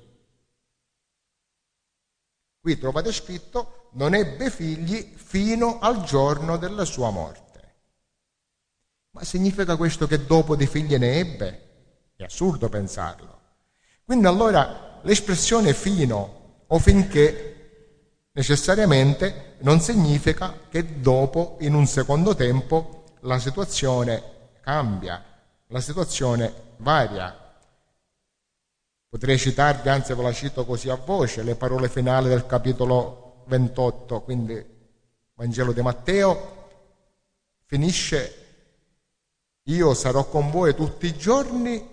Qui trovate scritto non ebbe figli fino al giorno della sua morte. Ma significa questo che dopo di figli ne ebbe? È assurdo pensarlo. Quindi allora l'espressione fino o finché necessariamente non significa che dopo, in un secondo tempo, la situazione cambia, la situazione varia. Potrei citarvi, anzi ve la cito così a voce, le parole finali del capitolo ventotto, quindi Vangelo di Matteo, finisce: io sarò con voi tutti i giorni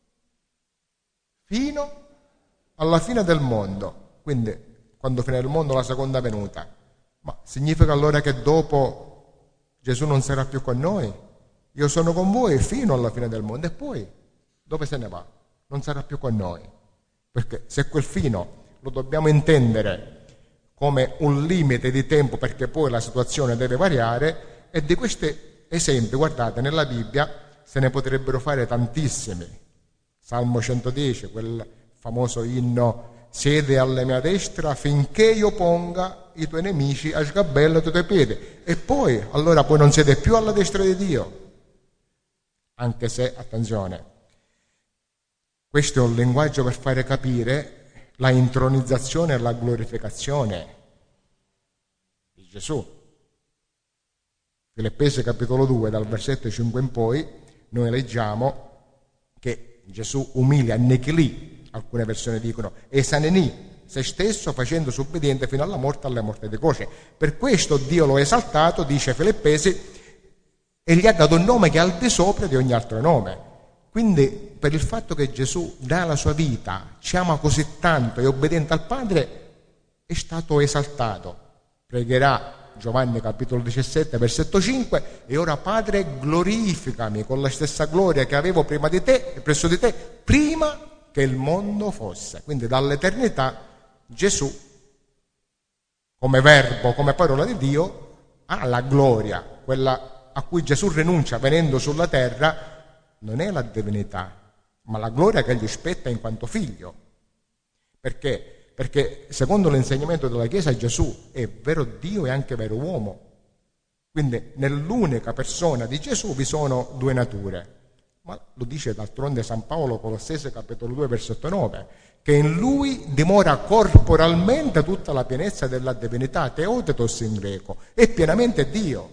fino alla fine del mondo. Quindi, quando finirà il mondo, la seconda venuta. Ma significa allora che dopo Gesù non sarà più con noi? io sono con voi fino alla fine del mondo. E poi dove se ne va? Non sarà più con noi. Perché se quel fino lo dobbiamo intendere come un limite di tempo, perché poi la situazione deve variare, e di questi esempi, guardate, nella Bibbia se ne potrebbero fare tantissimi. Salmo centodieci, quel famoso inno: siede alla mia destra finché io ponga i tuoi nemici a sgabello dei tuoi piedi. E poi, allora poi non siete più alla destra di Dio. Anche se, attenzione, questo è un linguaggio per fare capire la intronizzazione e la glorificazione di Gesù. Filippesi capitolo due, dal versetto cinque in poi, noi leggiamo che Gesù umilia, annichilì, alcune versioni dicono esanenì se stesso, facendosi obbediente fino alla morte, alla morte di croce. Per questo Dio lo ha esaltato, dice Filippesi, e gli ha dato un nome che è al di sopra di ogni altro nome. Quindi, per il fatto che Gesù dà la sua vita, ci ama così tanto, è obbediente al Padre, è stato esaltato. Pregherà Giovanni capitolo diciassette, versetto cinque: e ora Padre, glorificami con la stessa gloria che avevo prima di te e presso di te, prima che il mondo fosse. Quindi dall'eternità Gesù, come verbo, come parola di Dio, ha la gloria, quella a cui Gesù rinuncia venendo sulla terra. Non è la divinità, ma la gloria che gli spetta in quanto figlio. Perché? Perché secondo l'insegnamento della Chiesa Gesù è vero Dio e anche vero uomo. Quindi nell'unica persona di Gesù vi sono due nature. Ma lo dice d'altronde San Paolo, Colossesi capitolo due, versetto nove, che in lui dimora corporalmente tutta la pienezza della divinità, Theotetos in greco, è pienamente Dio.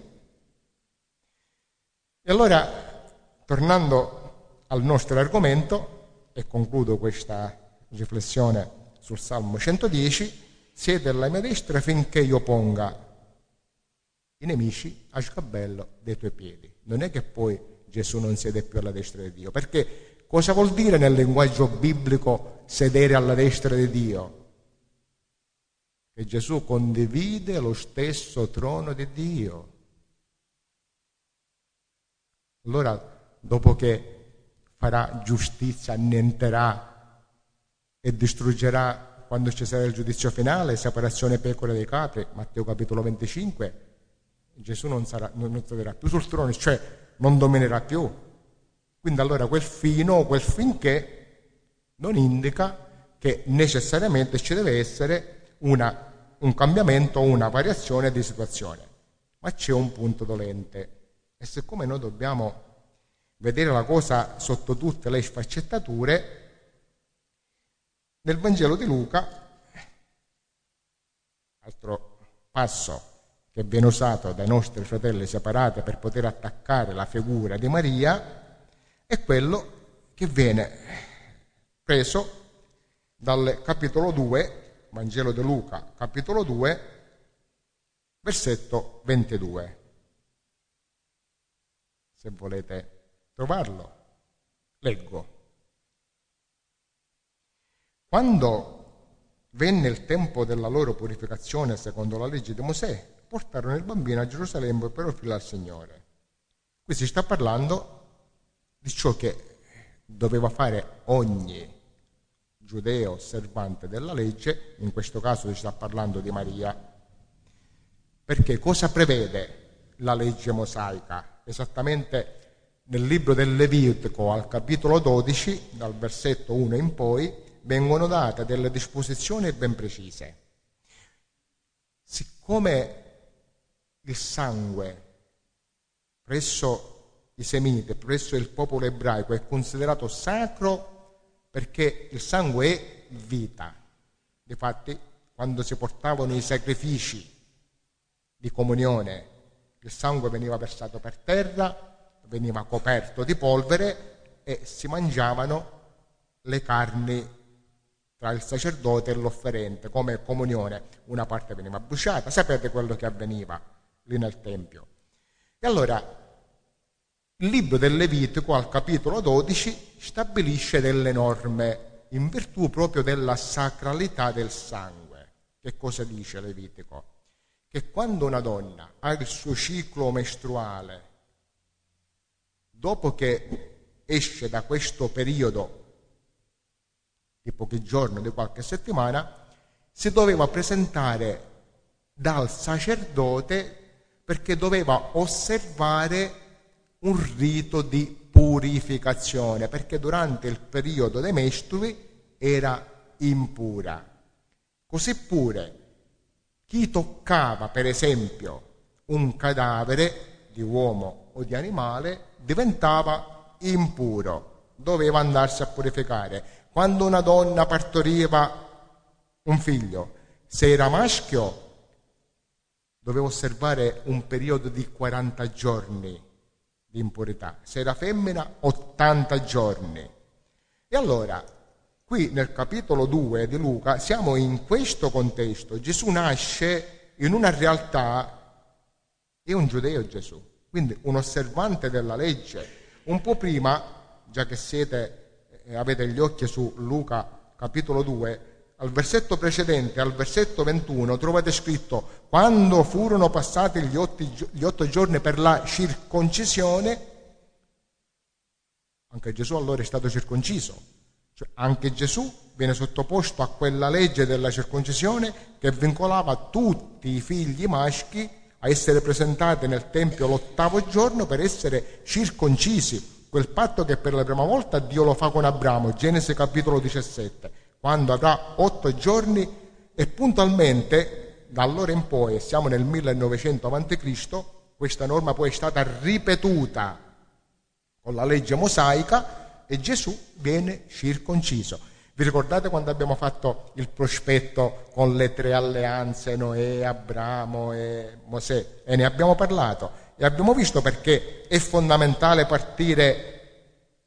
E allora, tornando al nostro argomento, e concludo questa riflessione sul Salmo centodieci: siede alla mia destra finché io ponga i nemici a sgabello dei tuoi piedi. Non è che poi Gesù non siede più alla destra di Dio, perché cosa vuol dire nel linguaggio biblico sedere alla destra di Dio? Che Gesù condivide lo stesso trono di Dio. Allora, dopo che farà giustizia, annienterà e distruggerà, quando ci sarà il giudizio finale, separazione pecore dei capri, Matteo capitolo venticinque, Gesù non, sarà, non sarà più sul trono, cioè non dominerà più. Quindi allora quel fino, quel finché, non indica che necessariamente ci deve essere una, un cambiamento o una variazione di situazione, ma c'è un punto dolente. E siccome noi dobbiamo vedere la cosa sotto tutte le sfaccettature, nel Vangelo di Luca, altro passo che viene usato dai nostri fratelli separati per poter attaccare la figura di Maria, è quello che viene preso dal capitolo due, Vangelo di Luca, capitolo due, versetto ventidue. Se volete trovarlo, leggo. Quando venne il tempo della loro purificazione secondo la legge di Mosè, portarono il bambino a Gerusalemme per offrirlo al Signore. Qui si sta parlando di ciò che doveva fare ogni giudeo osservante della legge, in questo caso si sta parlando di Maria. Perché cosa prevede la legge mosaica? Esattamente nel libro del Levitico, al capitolo dodici, dal versetto uno in poi, vengono date delle disposizioni ben precise. Siccome il sangue presso i semiti, presso il popolo ebraico, è considerato sacro perché il sangue è vita. Difatti, quando si portavano i sacrifici di comunione, il sangue veniva versato per terra, veniva coperto di polvere e si mangiavano le carni tra il sacerdote e l'offerente come comunione. Una parte veniva bruciata, sapete quello che avveniva lì nel Tempio. E allora il libro del Levitico al capitolo dodici stabilisce delle norme in virtù proprio della sacralità del sangue. Che cosa dice Levitico? Che quando una donna ha il suo ciclo mestruale dopo che esce da questo periodo di pochi giorni, di qualche settimana, si doveva presentare dal sacerdote perché doveva osservare un rito di purificazione, perché durante il periodo dei mestrui era impura. Così pure chi toccava, per esempio, un cadavere di uomo o di animale diventava impuro, doveva andarsi a purificare. Quando una donna partoriva un figlio, se era maschio, doveva osservare un periodo di quaranta giorni di impurità, se era femmina ottanta giorni. E allora, qui nel capitolo due di Luca siamo in questo contesto. Gesù nasce in una realtà, è un giudeo Gesù, quindi un osservante della legge. Un po' prima, già che siete e avete gli occhi su Luca capitolo due, al versetto precedente, al versetto ventuno, trovate scritto: quando furono passati gli otto, gli otto giorni per la circoncisione, anche Gesù allora è stato circonciso, cioè anche Gesù viene sottoposto a quella legge della circoncisione che vincolava tutti i figli maschi a essere presentati nel Tempio l'ottavo giorno per essere circoncisi. Quel patto che per la prima volta Dio lo fa con Abramo, Genesi capitolo diciassette, quando avrà otto giorni, e puntualmente da allora in poi, siamo nel millenovecento avanti Cristo, questa norma poi è stata ripetuta con la legge mosaica e Gesù viene circonciso. Vi ricordate quando abbiamo fatto il prospetto con le tre alleanze, Noè, Abramo e Mosè? E ne abbiamo parlato. E abbiamo visto perché è fondamentale partire,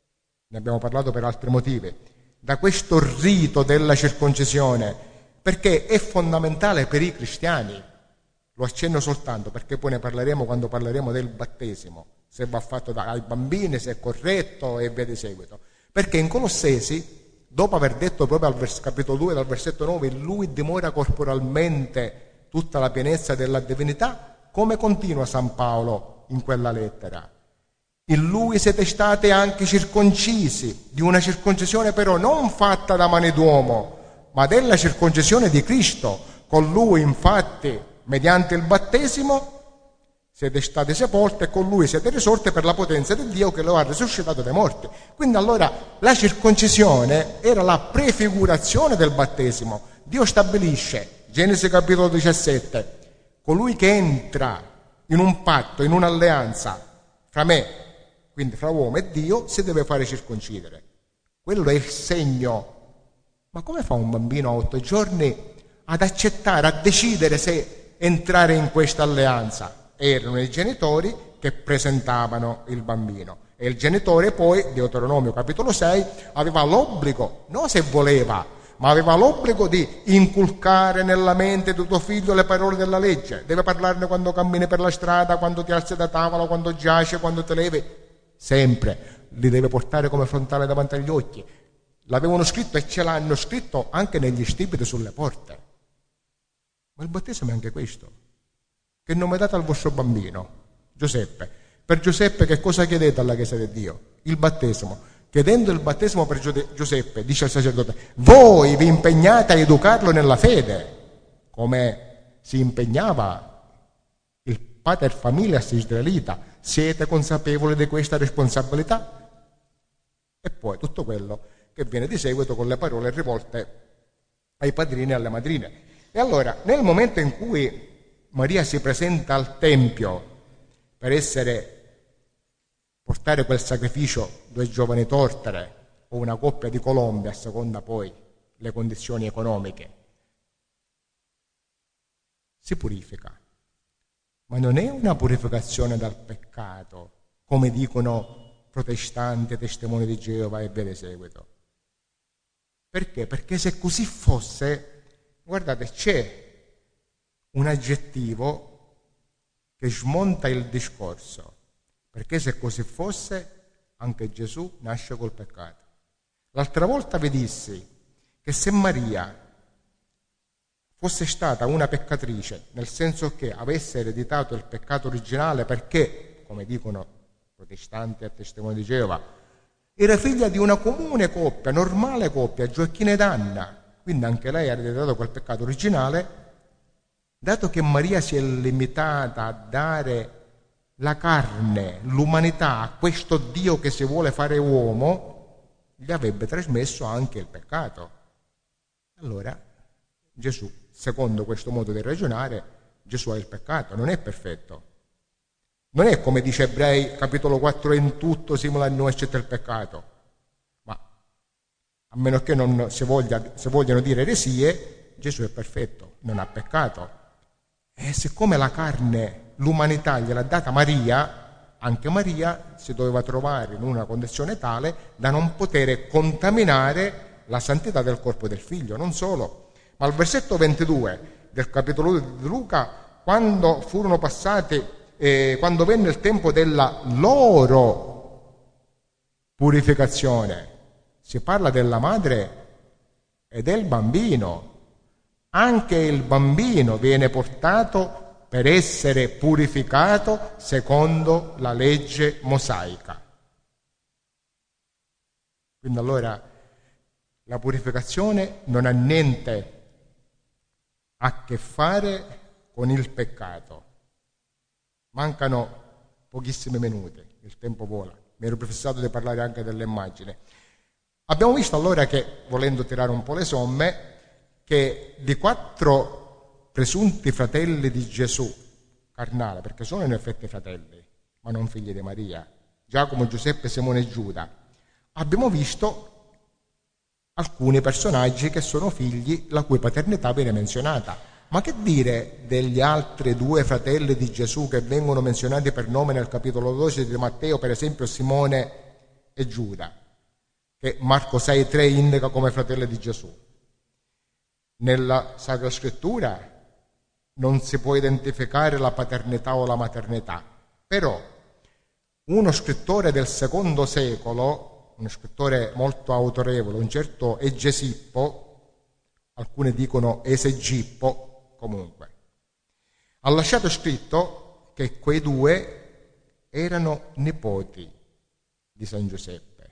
ne abbiamo parlato per altri motivi, da questo rito della circoncisione, perché è fondamentale per i cristiani. Lo accenno soltanto perché poi ne parleremo quando parleremo del battesimo, se va fatto dai bambini, se è corretto e via di seguito. Perché in Colossesi, dopo aver detto proprio al vers- capitolo due, dal versetto nove, in lui dimora corporalmente tutta la pienezza della divinità, come continua San Paolo in quella lettera? In lui siete stati anche circoncisi, di una circoncisione però non fatta da mani d'uomo, ma della circoncisione di Cristo. Con lui, infatti, mediante il battesimo, siete stati sepolti e con lui siete risorti per la potenza di Dio che lo ha risuscitato dai morti. Quindi allora la circoncisione era la prefigurazione del battesimo. Dio stabilisce, Genesi capitolo diciassette, colui che entra in un patto, in un'alleanza fra me, quindi fra uomo e Dio, si deve fare circoncidere. Quello è il segno. Ma come fa un bambino a otto giorni ad accettare, a decidere se entrare in questa alleanza? Erano i genitori che presentavano il bambino. E il genitore poi, Deuteronomio capitolo sei, aveva l'obbligo, non se voleva, ma aveva l'obbligo di inculcare nella mente di tuo figlio le parole della legge. Deve parlarne quando cammini per la strada, quando ti alzi da tavola, quando giaci, quando ti levi. Sempre li deve portare come frontale davanti agli occhi. L'avevano scritto e ce l'hanno scritto anche negli stipiti sulle porte. Ma il battesimo è anche questo. Che nome date al vostro bambino? Giuseppe. Per Giuseppe che cosa chiedete alla Chiesa di Dio? Il battesimo. Chiedendo il battesimo per Giuseppe, dice il sacerdote, voi vi impegnate a educarlo nella fede, come si impegnava il pater familias israelita. Siete consapevoli di questa responsabilità? E poi tutto quello che viene di seguito con le parole rivolte ai padrini e alle madrine. E allora, nel momento in cui Maria si presenta al Tempio per essere portare quel sacrificio, due giovani tortere o una coppia di colombe, a seconda poi le condizioni economiche, si purifica. Ma non è una purificazione dal peccato, come dicono protestanti, testimoni di Geova e via di seguito. Perché? Perché se così fosse, guardate, c'è un aggettivo che smonta il discorso. Perché se così fosse, anche Gesù nasce col peccato. L'altra volta vi dissi che se Maria fosse stata una peccatrice, nel senso che avesse ereditato il peccato originale perché, come dicono protestanti a testimone di Geova, era figlia di una comune coppia, normale coppia, Gioacchino ed Anna, quindi anche lei ha ereditato quel peccato originale. Dato che Maria si è limitata a dare la carne, l'umanità a questo Dio che si vuole fare uomo, gli avrebbe trasmesso anche il peccato. Allora Gesù, secondo questo modo di ragionare, Gesù ha il peccato, non è perfetto. Non è come dice Ebrei capitolo quattro, in tutto simile a noi eccetto il peccato. Ma a meno che non si, voglia, si vogliano dire eresie, Gesù è perfetto, non ha peccato. E siccome la carne, l'umanità gliel'ha data Maria, anche Maria si doveva trovare in una condizione tale da non poter contaminare la santità del corpo del figlio. Non solo, ma al versetto ventidue del capitolo due di Luca, quando furono passati, eh, quando venne il tempo della loro purificazione, si parla della madre e del bambino. Anche il bambino viene portato per essere purificato secondo la legge mosaica. Quindi allora la purificazione non ha niente a che fare con il peccato. Mancano pochissimi minuti, il tempo vola. Mi ero prefissato di parlare anche dell'immagine. Abbiamo visto allora che, volendo tirare un po' le somme, che di quattro presunti fratelli di Gesù, carnale, perché sono in effetti fratelli, ma non figli di Maria, Giacomo, Giuseppe, Simone e Giuda, abbiamo visto alcuni personaggi che sono figli la cui paternità viene menzionata. Ma che dire degli altri due fratelli di Gesù che vengono menzionati per nome nel capitolo dodici di Matteo, per esempio Simone e Giuda, che Marco sei tre indica come fratelli di Gesù? Nella Sacra Scrittura non si può identificare la paternità o la maternità, però uno scrittore del secondo secolo, uno scrittore molto autorevole, un certo Egesippo, alcuni dicono Esegippo, comunque, ha lasciato scritto che quei due erano nipoti di San Giuseppe,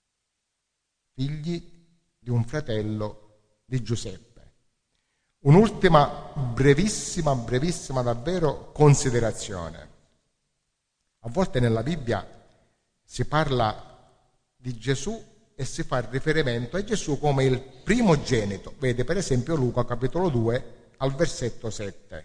figli di un fratello di Giuseppe. Un'ultima brevissima, brevissima davvero considerazione. A volte nella Bibbia si parla di Gesù e si fa riferimento a Gesù come il primogenito. Vede per esempio Luca capitolo due al versetto sette.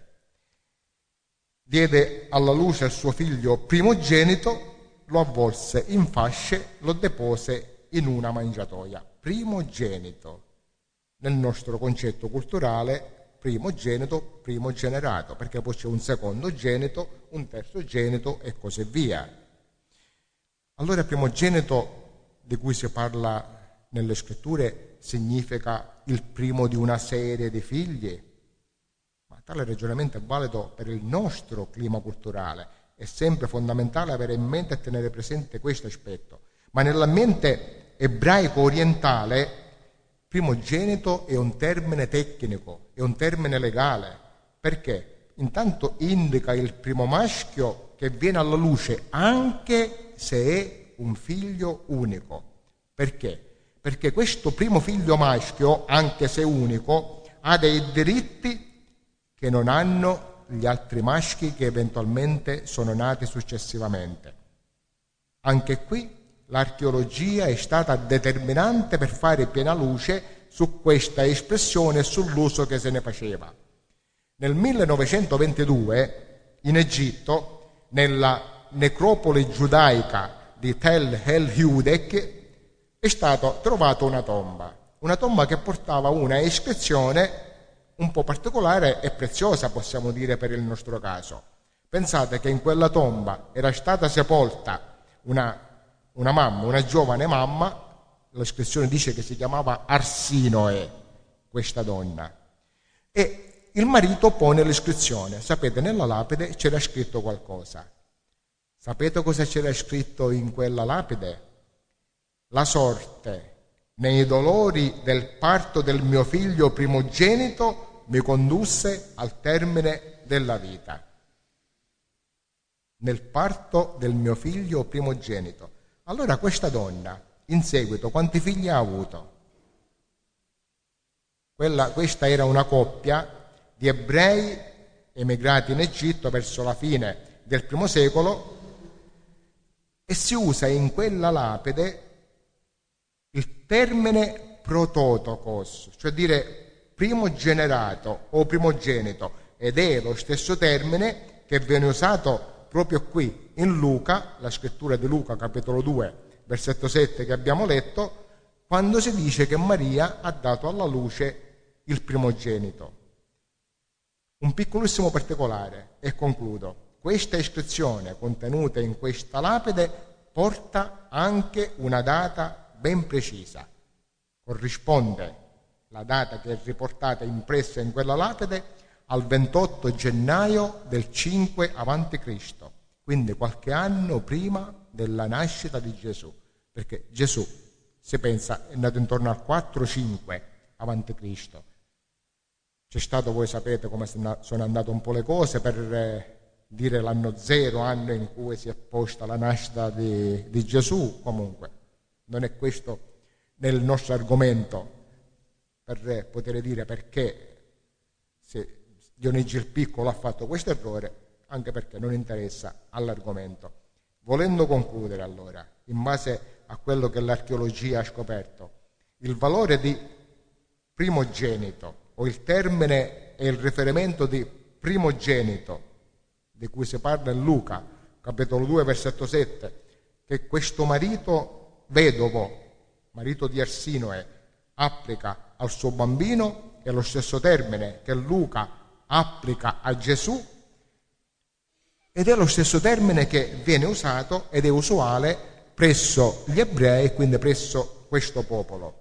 Diede alla luce il suo figlio primogenito, lo avvolse in fasce, lo depose in una mangiatoia. Primogenito. Nel nostro concetto culturale, primogenito, primogenerato, perché poi c'è un secondo genito, un terzo genito e così via. Allora primogenito di cui si parla nelle scritture significa il primo di una serie di figli? Ma tale ragionamento è valido per il nostro clima culturale. È sempre fondamentale avere in mente e tenere presente questo aspetto. Ma nell'ambiente ebraico orientale primogenito è un termine tecnico, è un termine legale, perché intanto indica il primo maschio che viene alla luce anche se è un figlio unico. Perché? Perché questo primo figlio maschio, anche se unico, ha dei diritti che non hanno gli altri maschi che eventualmente sono nati successivamente. Anche qui l'archeologia è stata determinante per fare piena luce su questa espressione e sull'uso che se ne faceva. Nel millenovecentoventidue in Egitto, nella necropoli giudaica di Tel el-Hudek, è stata trovata una tomba, una tomba che portava una iscrizione un po' particolare e preziosa, possiamo dire, per il nostro caso. Pensate che in quella tomba era stata sepolta una Una mamma, una giovane mamma, l'iscrizione dice che si chiamava Arsinoe, questa donna. E il marito pone l'iscrizione. Sapete, nella lapide c'era scritto qualcosa. Sapete cosa c'era scritto in quella lapide? La sorte nei dolori del parto del mio figlio primogenito mi condusse al termine della vita. nel parto del mio figlio primogenito. Allora questa donna, in seguito, quanti figli ha avuto? Quella, questa era una coppia di ebrei emigrati in Egitto verso la fine del primo secolo, e si usa in quella lapide il termine prototokos, cioè dire primogenerato o primogenito, ed è lo stesso termine che viene usato proprio qui in Luca, la scrittura di Luca capitolo due versetto sette che abbiamo letto, quando si dice che Maria ha dato alla luce il primogenito. Un piccolissimo particolare e concludo. Questa iscrizione contenuta in questa lapide porta anche una data ben precisa. Corrisponde la data che è riportata impressa in quella lapide al ventotto gennaio del cinque avanti Cristo, quindi qualche anno prima della nascita di Gesù, perché Gesù, si pensa, è nato intorno al quattro cinque avanti Cristo. C'è stato, voi sapete come sono andate un po' le cose, per dire l'anno zero, anno in cui si è posta la nascita di, di Gesù. Comunque non è questo nel nostro argomento per poter dire perché se Dionigi il Piccolo ha fatto questo errore, anche perché non interessa all'argomento. Volendo concludere allora, in base a quello che l'archeologia ha scoperto, il valore di primogenito, o il termine e il riferimento di primogenito di cui si parla in Luca, capitolo due, versetto sette, che questo marito vedovo, marito di Arsinoe, applica al suo bambino, è lo stesso termine che Luca applica a Gesù, ed è lo stesso termine che viene usato ed è usuale presso gli ebrei, quindi presso questo popolo.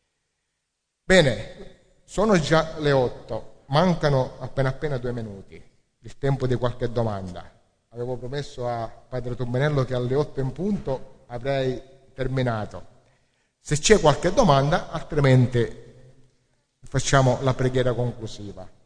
Bene, sono già le otto, mancano appena appena due minuti, il tempo di qualche domanda. Avevo promesso a Padre Tombenello che alle otto in punto avrei terminato. Se c'è qualche domanda, altrimenti facciamo la preghiera conclusiva.